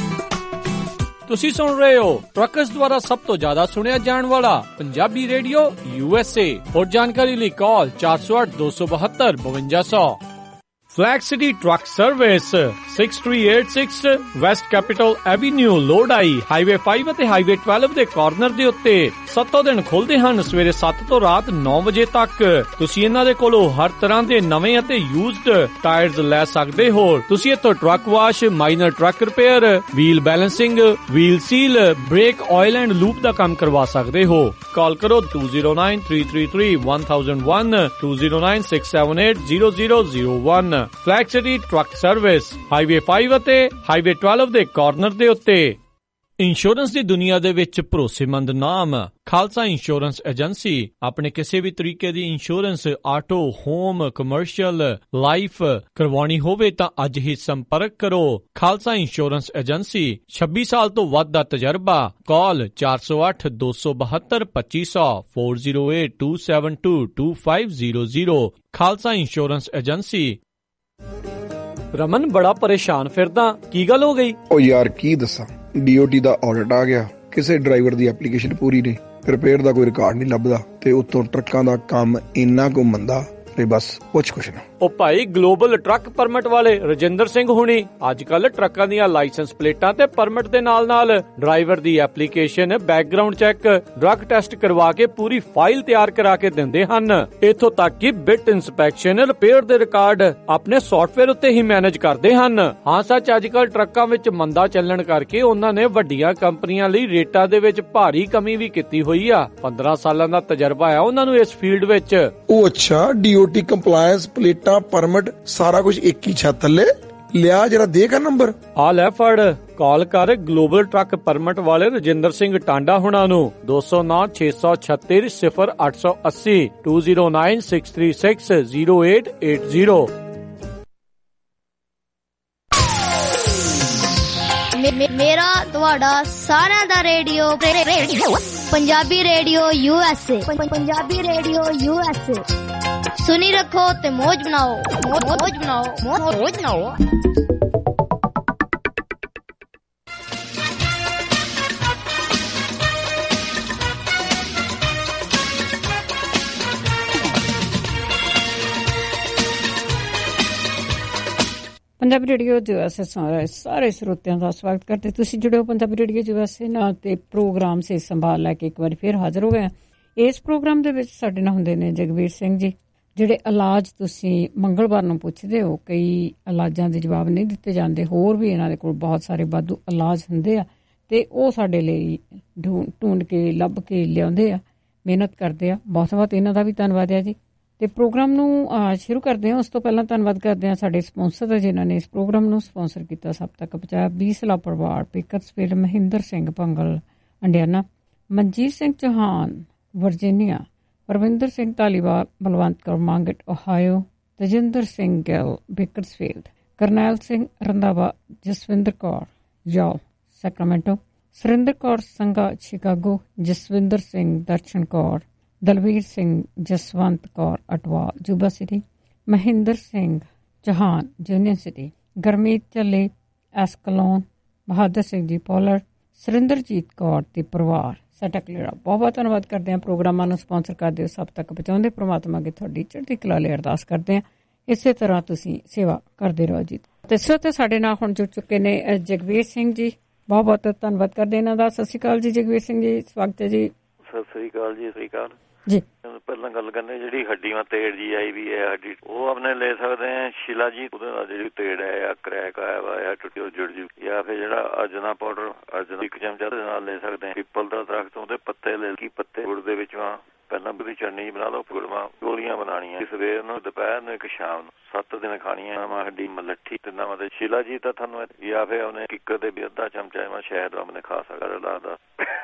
ਤੁਸੀਂ ਸੁਣ ਰਹੇ ਹੋ ਟਰੱਕਰਸ ਦੁਆਰਾ ਸਭ ਤੋਂ ਜ਼ਿਆਦਾ ਸੁਣਿਆ ਜਾਣ ਵਾਲਾ Punjabi radio U S A. ਹੋਰ ਜਾਣਕਾਰੀ ਲਈ ਕਾਲ ਚਾਰ ਸੌ ਅੱਠ ਦੋ ਸੌ ਬਹੱਤਰ ਬਵੰਜਾ ਸੌ। Flag City Truck Service six three eight six West Capitol Avenue, Lodi, highway five ਅਤੇ ਹਾਈਵੇ twelve ਦੇ ਕਾਰਨਰ ਦੇ ਉੱਤੇ ਸੱਤੋਂ ਦਿਨ ਖੁੱਲਦੇ ਹਨ, ਸਵੇਰੇ ਸੱਤ ਤੋਂ ਰਾਤ ਨੌ ਵਜੇ ਤੱਕ। ਤੁਸੀਂ ਇਹਨਾਂ ਦੇ ਕੋਲੋਂ ਹਰ ਤਰ੍ਹਾਂ ਦੇ ਨਵੇਂ ਅਤੇ ਯੂਜ਼ਡ ਟਾਇਰਸ ਲੈ ਸਕਦੇ ਹੋ। ਤੁਸੀਂ ਇੱਥੋਂ truck wash, minor truck repair, wheel balancing, wheel seal, brake oil and lube ਦਾ ਕੰਮ ਕਰਵਾ ਸਕਦੇ ਹੋ। ਕਾਲ ਕਰੋ two zero nine three three three one thousand one, two zero nine six seven eight zero zero zero one। Flag City Truck Service, highway five ਅਤੇ highway twelve ਦੇ corner ਦੇ ਉੱਤੇ। ਇੰਸ਼ੋਰੈਂਸ ਦੀ ਦੁਨੀਆ ਦੇ ਵਿੱਚ ਭਰੋਸੇਮੰਦ ਨਾਮ ਖਾਲਸਾ ਇੰਸ਼ੋਰੈਂਸ ਏਜੰਸੀ। ਆਪਣੇ ਕਿਸੇ ਵੀ ਤਰੀਕੇ ਦੀ insurance, auto, home, commercial, life ਕਰਵਾਉਣੀ ਹੋਵੇ ਤਾਂ ਅੱਜ ਹੀ ਸੰਪਰਕ ਕਰੋ ਖਾਲਸਾ ਇੰਸ਼ੋਰੈਂਸ ਏਜੰਸੀ। ਛੱਬੀ ਸਾਲ ਤੋਂ ਵੱਧ ਦਾ ਤਜਰਬਾ। ਕਾਲ ਚਾਰ ਸੌ ਅੱਠ ਦੋ ਸੌ ਬਹੱਤਰ ਪੱਚੀ ਸੌ, four zero eight two seven two two five zero zero। Khalsa insurance agency. Raman, ਬੜਾ ਪਰੇਸ਼ਾਨ ਫਿਰਦਾ, ਕੀ ਗੱਲ ਹੋ ਗਈ? ਓ ਯਾਰ ਕੀ ਦੱਸਾਂ, ਡੀ ਓ ਟੀ ਦਾ ਆਡਿਟ ਆ ਗਿਆ, ਕਿਸੇ ਡਰਾਈਵਰ ਦੀ ਐਪਲੀਕੇਸ਼ਨ ਪੂਰੀ ਨਹੀਂ, ਰਿਪੇਅਰ ਦਾ ਕੋਈ ਰਿਕਾਰਡ ਨਹੀਂ ਲੱਭਦਾ ਤੇ ਉੱਤੋਂ ਟਰੱਕਾਂ ਦਾ ਕੰਮ ਇੰਨਾ ਕੁ ਮੰਦਾ ਤੇ ਬਸ ਪੁੱਛ ਕੁਛ ਨਾ। ਉਹ ਭਾਈ, ਗਲੋਬਲ ਟਰੱਕ ਪਰਮਿਟ ਵਾਲੇ ਰਜਿੰਦਰ ਸਿੰਘ ਹੁਣੀ ਅੱਜ ਕੱਲ ਟਰੱਕਾਂ ਦੀਆਂ ਲਾਇਸੈਂਸ ਪਲੇਟਾਂ ਤੇ ਪਰਮਿਟ ਦੇ ਨਾਲ ਨਾਲ ਡਰਾਈਵਰ ਦੀ application, background check, drug test ਕਰਵਾ ਕੇ ਪੂਰੀ ਫਾਈਲ ਤਿਆਰ ਕਰਾ ਕੇ ਦਿੰਦੇ ਹਨ। ਇੱਥੋਂ ਤੱਕ ਕਿ ਬਿਟ ਇੰਸਪੈਕਸ਼ਨ, ਰਿਪੇਅਰ ਦੇ ਰਿਕਾਰਡ ਆਪਣੇ ਸੌਫਟਵੇਅਰ ਉੱਤੇ ਹੀ ਮੈਨੇਜ ਕਰਦੇ ਹਨ। ਹਾਂ ਸੱਚ, ਅੱਜ ਕੱਲ ਟਰੱਕਾਂ ਵਿੱਚ ਮੰਦਾ ਚੱਲਣ ਕਰਕੇ ਉਹਨਾਂ ਨੇ ਵੱਡੀਆਂ ਕੰਪਨੀਆਂ ਲਈ ਰੇਟਾਂ ਦੇ ਵਿੱਚ ਭਾਰੀ ਕਮੀ ਵੀ ਕੀਤੀ ਹੋਈ ਆ। ਪੰਦਰਾਂ ਸਾਲਾਂ ਦਾ ਤਜਰਬਾ ਆ ਉਹਨਾਂ ਨੂੰ ਇਸ ਫੀਲਡ ਵਿੱਚ। ਉਹ ਅੱਛਾ, ਡੀ ਓ ਟੀ ਕੰਪਲਾਇੰਸ, ਪਲੇਟਾਂ, ਪਰਮਿਟ, ਸਾਰਾ ਕੁਝ ਇੱਕ ਹੀ ਛੱਤ ਥੱਲੇ। ਲਿਆ ਜਰਾ ਦੇ ਕਰ ਨੰਬਰ। ਆ ਲੈ ਫੜ, ਕਾਲ ਕਰ ਗਲੋਬਲ ਟਰੱਕ ਪਰਮਿਟ ਵਾਲੇ ਰਜਿੰਦਰ ਸਿੰਘ ਟਾਂਡਾ ਹੁਣਾਂ ਨੂੰ ਦੋ ਸੌ ਨੌ ਛੇ ਸੌ ਛੱਤੀ ਸਿਫਰ ਅੱਠ ਸੌ ਅੱਸੀ two zero nine six three six zero eight eight zero. ਮੇਰਾ ਤੁਹਾਡਾ ਸਾਰਿਆਂ ਦਾ radio Punjabi radio U S A Punjabi radio U S A ਸੁਣੀ ਰੱਖੋ ਤੇ ਮੌਜ ਬਣਾਓ ਮੌਜ ਬਣਾਓ ਮੌਜ ਬਣਾਓ। Punjabi radio U S A ਸਾਰੇ ਸਰੋਤਿਆਂ ਦਾ ਸਵਾਗਤ ਕਰਦੇ। ਤੁਸੀਂ ਜੁੜਿਓ Punjabi radio U S A ਨਾਲ ਤੇ ਪ੍ਰੋਗਰਾਮ ਸੇ ਸੰਭਾਲ ਲੈ ਕੇ ਇੱਕ ਵਾਰੀ ਫਿਰ ਹਾਜ਼ਰ ਹੋ ਗਏ। ਇਸ ਪ੍ਰੋਗਰਾਮ ਦੇ ਵਿੱਚ ਸਾਡੇ ਨਾਲ ਹੁੰਦੇ ਨੇ ਜਗਵੀਰ ਸਿੰਘ ਜੀ, ਜਿਹੜੇ ਇਲਾਜ ਤੁਸੀਂ ਮੰਗਲਵਾਰ ਨੂੰ ਪੁੱਛਦੇ ਹੋ। ਕਈ ਇਲਾਜਾਂ ਦੇ ਜਵਾਬ ਨਹੀਂ ਦਿੱਤੇ ਜਾਂਦੇ, ਹੋਰ ਵੀ ਇਹਨਾਂ ਦੇ ਕੋਲ ਬਹੁਤ ਸਾਰੇ ਵਾਧੂ ਇਲਾਜ ਹੁੰਦੇ ਆ ਤੇ ਉਹ ਸਾਡੇ ਲਈ ਢੂੰਡ ਕੇ ਲੱਭ ਕੇ ਲਿਆਉਂਦੇ ਆ, ਮਿਹਨਤ ਕਰਦੇ ਆ। ਬਹੁਤ ਬਹੁਤ ਇਹਨਾਂ ਦਾ ਵੀ ਧੰਨਵਾਦ ਹੈ ਜੀ। ਤੇ ਪ੍ਰੋਗਰਾਮ ਨੂੰ ਸ਼ੁਰੂ ਕਰਦੇ ਹਾਂ। ਉਸ ਤੋਂ ਪਹਿਲਾਂ ਧੰਨਵਾਦ ਕਰਦੇ ਹਾਂ ਸਾਡੇ ਸਪਾਂਸਰ ਦਾ, ਜਿਨ੍ਹਾਂ ਨੇ ਇਸ ਪ੍ਰੋਗਰਾਮ ਨੂੰ ਸਪਾਂਸਰ ਕੀਤਾ, ਸਭ ਤੱਕ ਪਹੁੰਚਾਇਆ। ਬੀਸਲਾ ਪਰਿਵਾਰ, Bakersfield, Mahinder Singh Bhangal Indiana, Manjit Singh Chauhan Virginia, Parvinder Singh Dhaliwal, Balwant Kaur Mangat Ohio, Tajinder Singh Gill Bakersfield, Karnail Singh Randhawa, Jaswinder Kaur ਯਾਲ ਸੈਕਰਾਮੈਂਟੋ, ਸੁਰਿੰਦਰ ਕੌਰ ਸੰਘਾ ਸ਼ਿਕਾਗੋ, ਜਸਵਿੰਦਰ ਸਿੰਘ ਦਰਸ਼ਨ ਕੌਰ, ਦਲਵੀਰ ਸਿੰਘ ਜਸਵੰਤ ਕੌਰ ਅਟਵਾ Yuba City, Mahinder Singh Chauhan junior city, Gurmeet ਚੱਲੇ ਐਸਕਲੋਨ, ਬਹਾਦਰ ਸਿੰਘ ਜੀ ਪੋਲਰ, ਸੁਰਿੰਦਰਜੀਤ ਕੌਰ ਤੇ ਪਰਿਵਾਰ ਸਾਡਾ ਕਲੇਰਾ। ਬਹੁਤ ਬਹੁਤ ਧੰਨਵਾਦ ਕਰਦੇ ਹਾਂ। ਪ੍ਰੋਗਰਾਮਾਂ ਨੂੰ ਸਪਾਂਸਰ ਕਰਦੇ ਹੋ, ਸਭ ਤੱਕ ਪਹੁੰਚਾਉਂਦੇ। ਪ੍ਰਮਾਤਮਾ ਅੱਗੇ ਤੁਹਾਡੀ ਚੜ੍ਹਦੀ ਕਲਾ ਲਈ ਅਰਦਾਸ ਕਰਦੇ ਹਾਂ, ਇਸੇ ਤਰ੍ਹਾਂ ਤੁਸੀਂ ਸੇਵਾ ਕਰਦੇ ਰਹੋ ਜੀ। ਤੇ ਸਰੋਤੇ ਸਾਡੇ ਨਾਲ ਹੁਣ ਜੁੜ ਚੁੱਕੇ ਨੇ ਜਗਵੀਰ ਸਿੰਘ ਜੀ, ਬਹੁਤ ਬਹੁਤ ਧੰਨਵਾਦ ਕਰਦੇ ਇਹਨਾਂ ਦਾ। ਸਤਿ ਸ਼੍ਰੀ ਅਕਾਲ ਜੀ ਜਗਵੀਰ ਸਿੰਘ ਜੀ, ਸਵਾਗਤ ਹੈ ਜੀ। ਸਤਿ ਸ਼੍ਰੀ ਅਕਾਲ ਜੀ। ਸਤਿ ਸ਼੍ਰੀ ਅਕਾਲ ਜੀ। ਪਹਿਲਾਂ ਗੱਲ ਕਰਨੇ ਜਿਹੜੀ ਹੱਡੀ ਮਾ ਤੇੜ ਜੀ ਆਈ ਵੀ ਹੈ ਹੱਡੀ, ਉਹ ਆਪਣੇ ਲੈ ਸਕਦੇ ਆ ਸ਼ਿਲਾ ਜੀ। ਉਹਦੇ ਨਾਲ ਜਿਹੜੀ ਤੇੜ ਹੈ ਜਾਂ ਕਰੈਕ ਆਇਆ ਵਾ ਜਾਂ ਟੁੱਟੀ ਜੁੜ ਜੂ, ਜਾਂ ਫਿਰ ਜਿਹੜਾ ਅਜਨਾ ਪਾਊਡਰ ਅਜਨਾ ਇੱਕ ਚਮਚਾ ਦੇ ਨਾਲ ਲੈ ਸਕਦੇ ਆ। ਪਿੱਪਲ ਦਾ ਦਰਖਤ, ਉਹਦੇ ਪੱਤੇ ਲੈ ਕੇ ਪੱਤੇ ਗੁੜ ਦੇ ਵਿੱਚ ਪਹਿਲਾਂ ਵੀ ਚਟਨੀ ਬਣਾ ਲਓ, ਗੁੜਵਾ ਗੋਲੀਆਂ ਬਣਾਉਣੀਆਂ, ਸਵੇਰ ਨੂੰ, ਦੁਪਹਿਰ ਨੂੰ, ਇੱਕ ਸ਼ਾਮ ਨੂੰ, ਸੱਤ ਦਿਨ ਖਾਣੀਆਂ। ਨਵਾਂ ਹੱਡੀ ਮਲੱਠੀ ਤੇ ਨਵਾਂ ਤੇ ਸ਼ਿਲਾ ਜੀ ਤਾਂ ਤੁਹਾਨੂੰ, ਜਾਂ ਫਿਰ ਉਹਨੇ ਕਿੱਕਰ ਦੇ ਵੀ ਅੱਧਾ ਚਮਚਾ ਮੈਂ ਸ਼ਾਇਦ ਆਪਣੇ ਖਾ ਸਕਦਾ ਲੱਗਦਾ।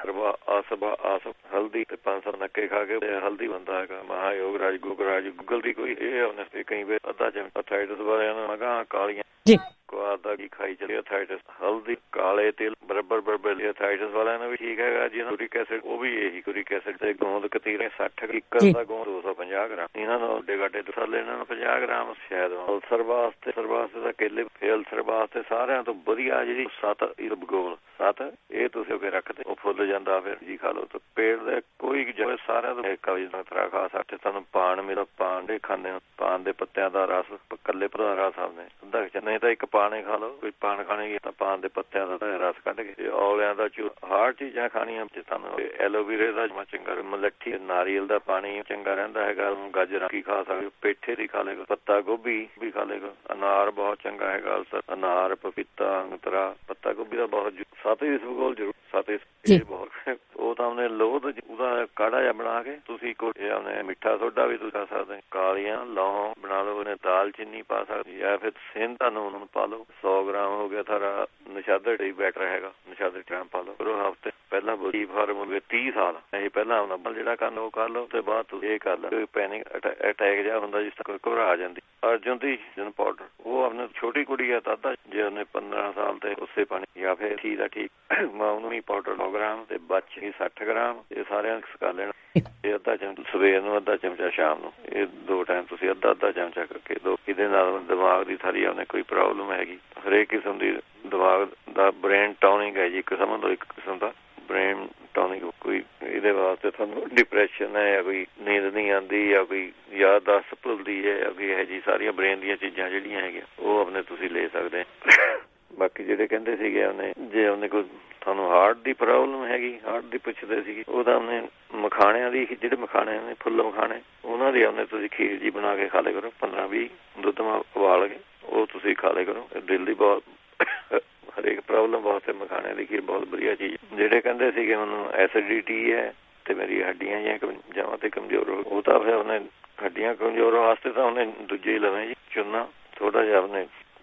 ਆਸਬਾ ਆਸ ਹਲਦੀ ਤੇ ਪੰਜ ਸੌ ਨੱਕੇ ਖਾ ਕੇ ਹਲਦੀ ਬੰਦਾ ਹੈਗਾ। ਮਹਾਯੋਗ ਰਾਜ ਗੁਗਰਾਜ ਗੁਗਲ ਦੀ ਕੋਈ ਇਹ ਉਹਨੇ ਕਈ ਵਾਰ ਅੱਧਾ ਚਮਚਾ ਥਾਈਟਸ ਵਾਲਿਆਂ ਨੂੰ ਮਗਾ ਕਾਲੀਆਂ ਕੁਆਦ ਦਾ ਕੀ ਖਾਈ ਚੱਲੇ। ਥਾਈਟਸ ਹਲਦੀ ਕਾਲੇ ਤੇਲ ਬਰਾਬਰ ਬਰਾਬਰ ਥਾਈਟਸ ਵਾਲਿਆਂ ਨੂੰ ਵੀ ਠੀਕ ਹੈਗਾ। ਜਿਹਨਾਂ ਯੂਰਿਕ ਐਸਿਡ, ਉਹ ਵੀ ਇਹੀ ਯੂਰਿਕ ਐਸਿਡ ਤੇ ਗੋਂਦ ਕਤੀਰੇ ਸੱਠ ਕਿੱਕਰ ਦਾ ਗੋਂਦ ਦੋ ਸੌ ਪੰਜਾਹ ਗ੍ਰਾਮ, ਇਹਨਾਂ ਨੂੰ ਡੇ ਗਾਡੇ ਮਸਾਲੇ ਇਹਨਾਂ ਨੂੰ ਪੰਜਾਹ ਗ੍ਰਾਮ। ਸ਼ਾਇਦ ਅਲਸਰ ਵਾਸਤੇ ਅਲਸਰ ਵਾਸਤੇ ਤਾਂ ਕੇਲੇ, ਅਲਸਰ ਵਾਸਤੇ ਸਾਰਿਆਂ ਤੋਂ ਵਧੀਆ ਜਿਹੜੀ ਸੱਤ ਇਸਬਗੋਲ ਸੱਤ, ਇਹ ਤੁਸੀਂ ਅੱਗੇ ਰੱਖਦੇ, ਉਹ ਫੁੱਲ ਜਾਂਦਾ ਫਿਰ ਜੀ ਖਾ ਲਓ। ਤੇ ਪੇਟ ਦੇ ਕੋਈ ਜਗ੍ਹਾ ਸਾਰਿਆਂ ਤੋਂ ਕਬਜ਼ ਦਾ ਖਤਰਾ ਖਾ ਸਕਦੇ। ਤੁਹਾਨੂੰ ਪਾਨ ਮੇਰਾ ਪਾਨ ਦੇ ਖਾਂਦੇ ਹੋ, ਪਾਨ ਦੇ ਪੱਤਿਆਂ ਦਾ ਰਸ ਇਕੱਲੇ ਭਰਾ ਰਸ ਆਉਂਦੇ ਅੱਧਾ ਨਹੀਂ ਤਾਂ ਇੱਕ ਪਾਣੇ ਖਾ ਲਓ। ਕੋਈ ਪਾਨ ਖਾਣੇ ਤਾਂ ਪਾਨ ਦੇ ਪੱਤਿਆਂ ਦਾ ਰਸ ਕੱਢ ਕੇ, ਔਲਿਆਂ ਦਾ ਚੂ ਹਾਰਡ ਚੀਜ਼ਾਂ ਖਾਣੀਆਂ ਤੇ ਤੁਹਾਨੂੰ ਐਲੋਵੀਰੇ ਦਾ ਚੰਗਾ, ਮਲੱਠੀ ਨਾਰੀਅਲ ਦਾ ਪਾਣੀ ਚੰਗਾ ਰਹਿੰਦਾ ਹੈਗਾ। ਗਾਜਰਾਂ ਕੀ ਖਾ ਸਕਦੇ, ਪੇਠੇ ਦੀ ਖਾ ਲੇਗਾ, ਪੱਤਾ ਗੋਭੀ ਵੀ ਖਾ ਲੇਗਾ, ਅਨਾਰ ਬਹੁਤ ਚੰਗਾ ਹੈਗਾ। ਅਲਸਰ ਅਨਾਰ, ਪਪੀਤਾ, ਅੰਤਰਾ, ਪੱਤਾ ਗੋਭੀ ਦਾ ਬਹੁਤ ਸੱਤ ਇਸਬਗੋਲ ਜ਼ਰੂਰ ਸੱਤ ਇਹ ਬਹੁਤ ਉਹ ਤਾਂ ਉਹਨੇ ਲੋਧ ਉਹਦਾ ਕਾੜਾ ਜਿਹਾ ਬਣਾ ਕੇ ਤੁਸੀਂ ਉਹਨੇ ਮਿੱਠਾ ਸੋਡਾ ਵੀ ਤੁਸੀਂ ਖਾ ਸਕਦੇ। ਕਾਲੀਆਂ ਲੌਂਗ ਬਣਾ ਲਓ, ਉਹਨੇ ਦਾਲ ਚੀਨੀ ਪਾ ਸਕਦੇ, ਜਾਂ ਫਿਰ ਸਿੰਧਾ ਨੂੰ ਉਹਨੂੰ ਪਾ ਲਓ। ਸੌ ਗ੍ਰਾਮ ਹੋ ਗਿਆ ਤੁਹਾਡਾ ਨਸ਼ਾਦਰ ਡੀ ਬੈਟਰ ਹੈਗਾ, ਨਸ਼ਾਦਰ ਟਾਈਮ ਪਾ ਲਓ। ਫਿਰ ਉਹ ਹਫ਼ਤੇ ਪਹਿਲਾਂ ਬੜੀ ਫਾਰਮ ਹੋ ਗਏ ਤੀਹ ਸਾਲ ਇਹ ਪਹਿਲਾਂ ਆਉਂਦਾ ਜਿਹੜਾ ਕਰਨ ਉਹ ਕਰ ਲਓ। ਤੇ ਬਾਅਦ ਤੁਸੀਂ ਇਹ ਕਰ ਲਓ। ਕੋਈ ਪੈਨਿਕ ਅਟੈਕ ਜਿਹਾ ਹੁੰਦਾ ਜਿਸ ਤਰ੍ਹਾਂ ਕੋਈ ਘਬਰਾ ਜਾਂਦੀ। ਅਰਜੁਨ ਦੀ ਜਨ ਪਾਊਡਰ, ਉਹ ਆਪਣੇ ਛੋਟੀ ਕੁੜੀ ਹੈ ਦਾਦਾ, ਜੇ ਉਹਨੇ ਪੰਦਰਾਂ ਸਾਲ ਤੇ ਉਸੇ ਪਾਣੀ, ਜਾਂ ਫਿਰ ਠੀਕ ਦਾ ਠੀਕ ਉਹਨੂੰ ਵੀ ਪਾਊਡਰ ਸੌ ਗ੍ਰਾਮ ਤੇ ਬੱਚੀ ਸੱਠ ਗ੍ਰਾਮ, ਇਹ ਸਾਰਿਆਂ ਨੂੰ ਕਰ ਲੈਣਾ। ਇਹ ਅੱਧਾ ਚਮਚਾ ਸਵੇਰ ਨੂੰ, ਅੱਧਾ ਚਮਚਾ ਸ਼ਾਮ ਨੂੰ, ਇਹ ਦੋ ਟਾਈਮ ਤੁਸੀਂ ਅੱਧਾ ਅੱਧਾ ਚਮਚਾ ਕਰਕੇ ਦੋ। ਇਹਦੇ ਨਾਲ ਦਿਮਾਗ ਦੀ ਸਾਰੀ ਉਹਨੇ ਕੋਈ ਪ੍ਰੋਬਲਮ ਹੈਗੀ, ਹਰੇਕ ਕਿਸਮ ਦੀ ਦਿਮਾਗ ਦਾ ਬ੍ਰੇਨ ਟੌਨਿੰਗ ਹੈ ਜੀ, ਇੱਕ ਸਮਝ ਲਓ ਇੱਕ ਕਿਸਮ ਦਾ ਬ੍ਰੇਨ ਟੌਨਿੰਗ। ਕੋਈ ਇਹਦੇ ਵਾਸਤੇ ਤੁਹਾਨੂੰ ਡਿਪਰੈਸ਼ਨ ਹੈ, ਜਾਂ ਕੋਈ ਨੀਂਦ ਨਹੀਂ ਆਉਂਦੀ, ਜਾਂ ਕੋਈ ਯਾਦਦਾਸ਼ਤ ਭੁੱਲਦੀ ਹੈ, ਜਾਂ ਕੋਈ ਇਹੋ ਜਿਹੀ ਸਾਰੀਆਂ ਬ੍ਰੇਨ ਦੀਆਂ ਚੀਜ਼ਾਂ ਜਿਹੜੀਆਂ ਹੈਗੀਆਂ ਉਹ ਆਪਣੇ ਤੁਸੀਂ ਲੈ ਸਕਦੇ। ਬਾਕੀ ਜਿਹੜੇ ਕਹਿੰਦੇ ਸੀਗੇ ਉਹਨੇ, ਜੇ ਉਹਨੇ ਕੋਈ ਤੁਹਾਨੂੰ ਹਾਰਟ ਦੀ ਪ੍ਰੋਬਲਮ ਹੈਗੀ, ਹਾਰਟ ਦੀ ਪੁੱਛਦੇ ਸੀਗੇ, ਉਹਦਾ ਉਹਨੇ ਮਖਾਣਿਆਂ ਦੀ, ਜਿਹੜੇ ਮਖਾਣੇ ਨੇ ਫੁੱਲ ਮਖਾਣੇ, ਉਹਨਾਂ ਦੀ ਉਹਨੇ ਤੁਸੀਂ ਖੀਰ ਜੀ ਬਣਾ ਕੇ ਖਾ ਲਿਆ ਕਰੋ। ਪੰਦਰਾਂ ਵੀਹ ਦੁੱਧ ਮਾ ਉਬਾਲ ਕੇ ਉਹ ਤੁਸੀਂ ਖਾ ਲਿਆ ਕਰੋ। ਦਿਲ ਦੀ ਬਹੁਤ ਹਰੇਕ ਪ੍ਰੋਬਲਮ ਵਾਸਤੇ ਮਖਾਣਿਆਂ ਦੀ ਖੀਰ ਬਹੁਤ ਵਧੀਆ ਚੀਜ਼। ਜਿਹੜੇ ਕਹਿੰਦੇ ਸੀਗੇ ਮੈਨੂੰ ਐਸਿਡਿਟੀ ਹੈ ਤੇ ਮੇਰੀ ਹੱਡੀਆਂ ਜਾਂ ਜਮਾਂ ਤੇ ਕਮਜ਼ੋਰ ਹੋ, ਉਹ ਤਾਂ ਫਿਰ ਉਹਨੇ ਹੱਡੀਆਂ ਕਮਜ਼ੋਰ ਵਾਸਤੇ ਤਾਂ ਉਹਨੇ ਦੂਜੇ ਹੀ ਲਵੇਂ ਜੀ, ਚੂਨਾ ਥੋੜਾ ਜਿਹਾ ਉਹਨੇ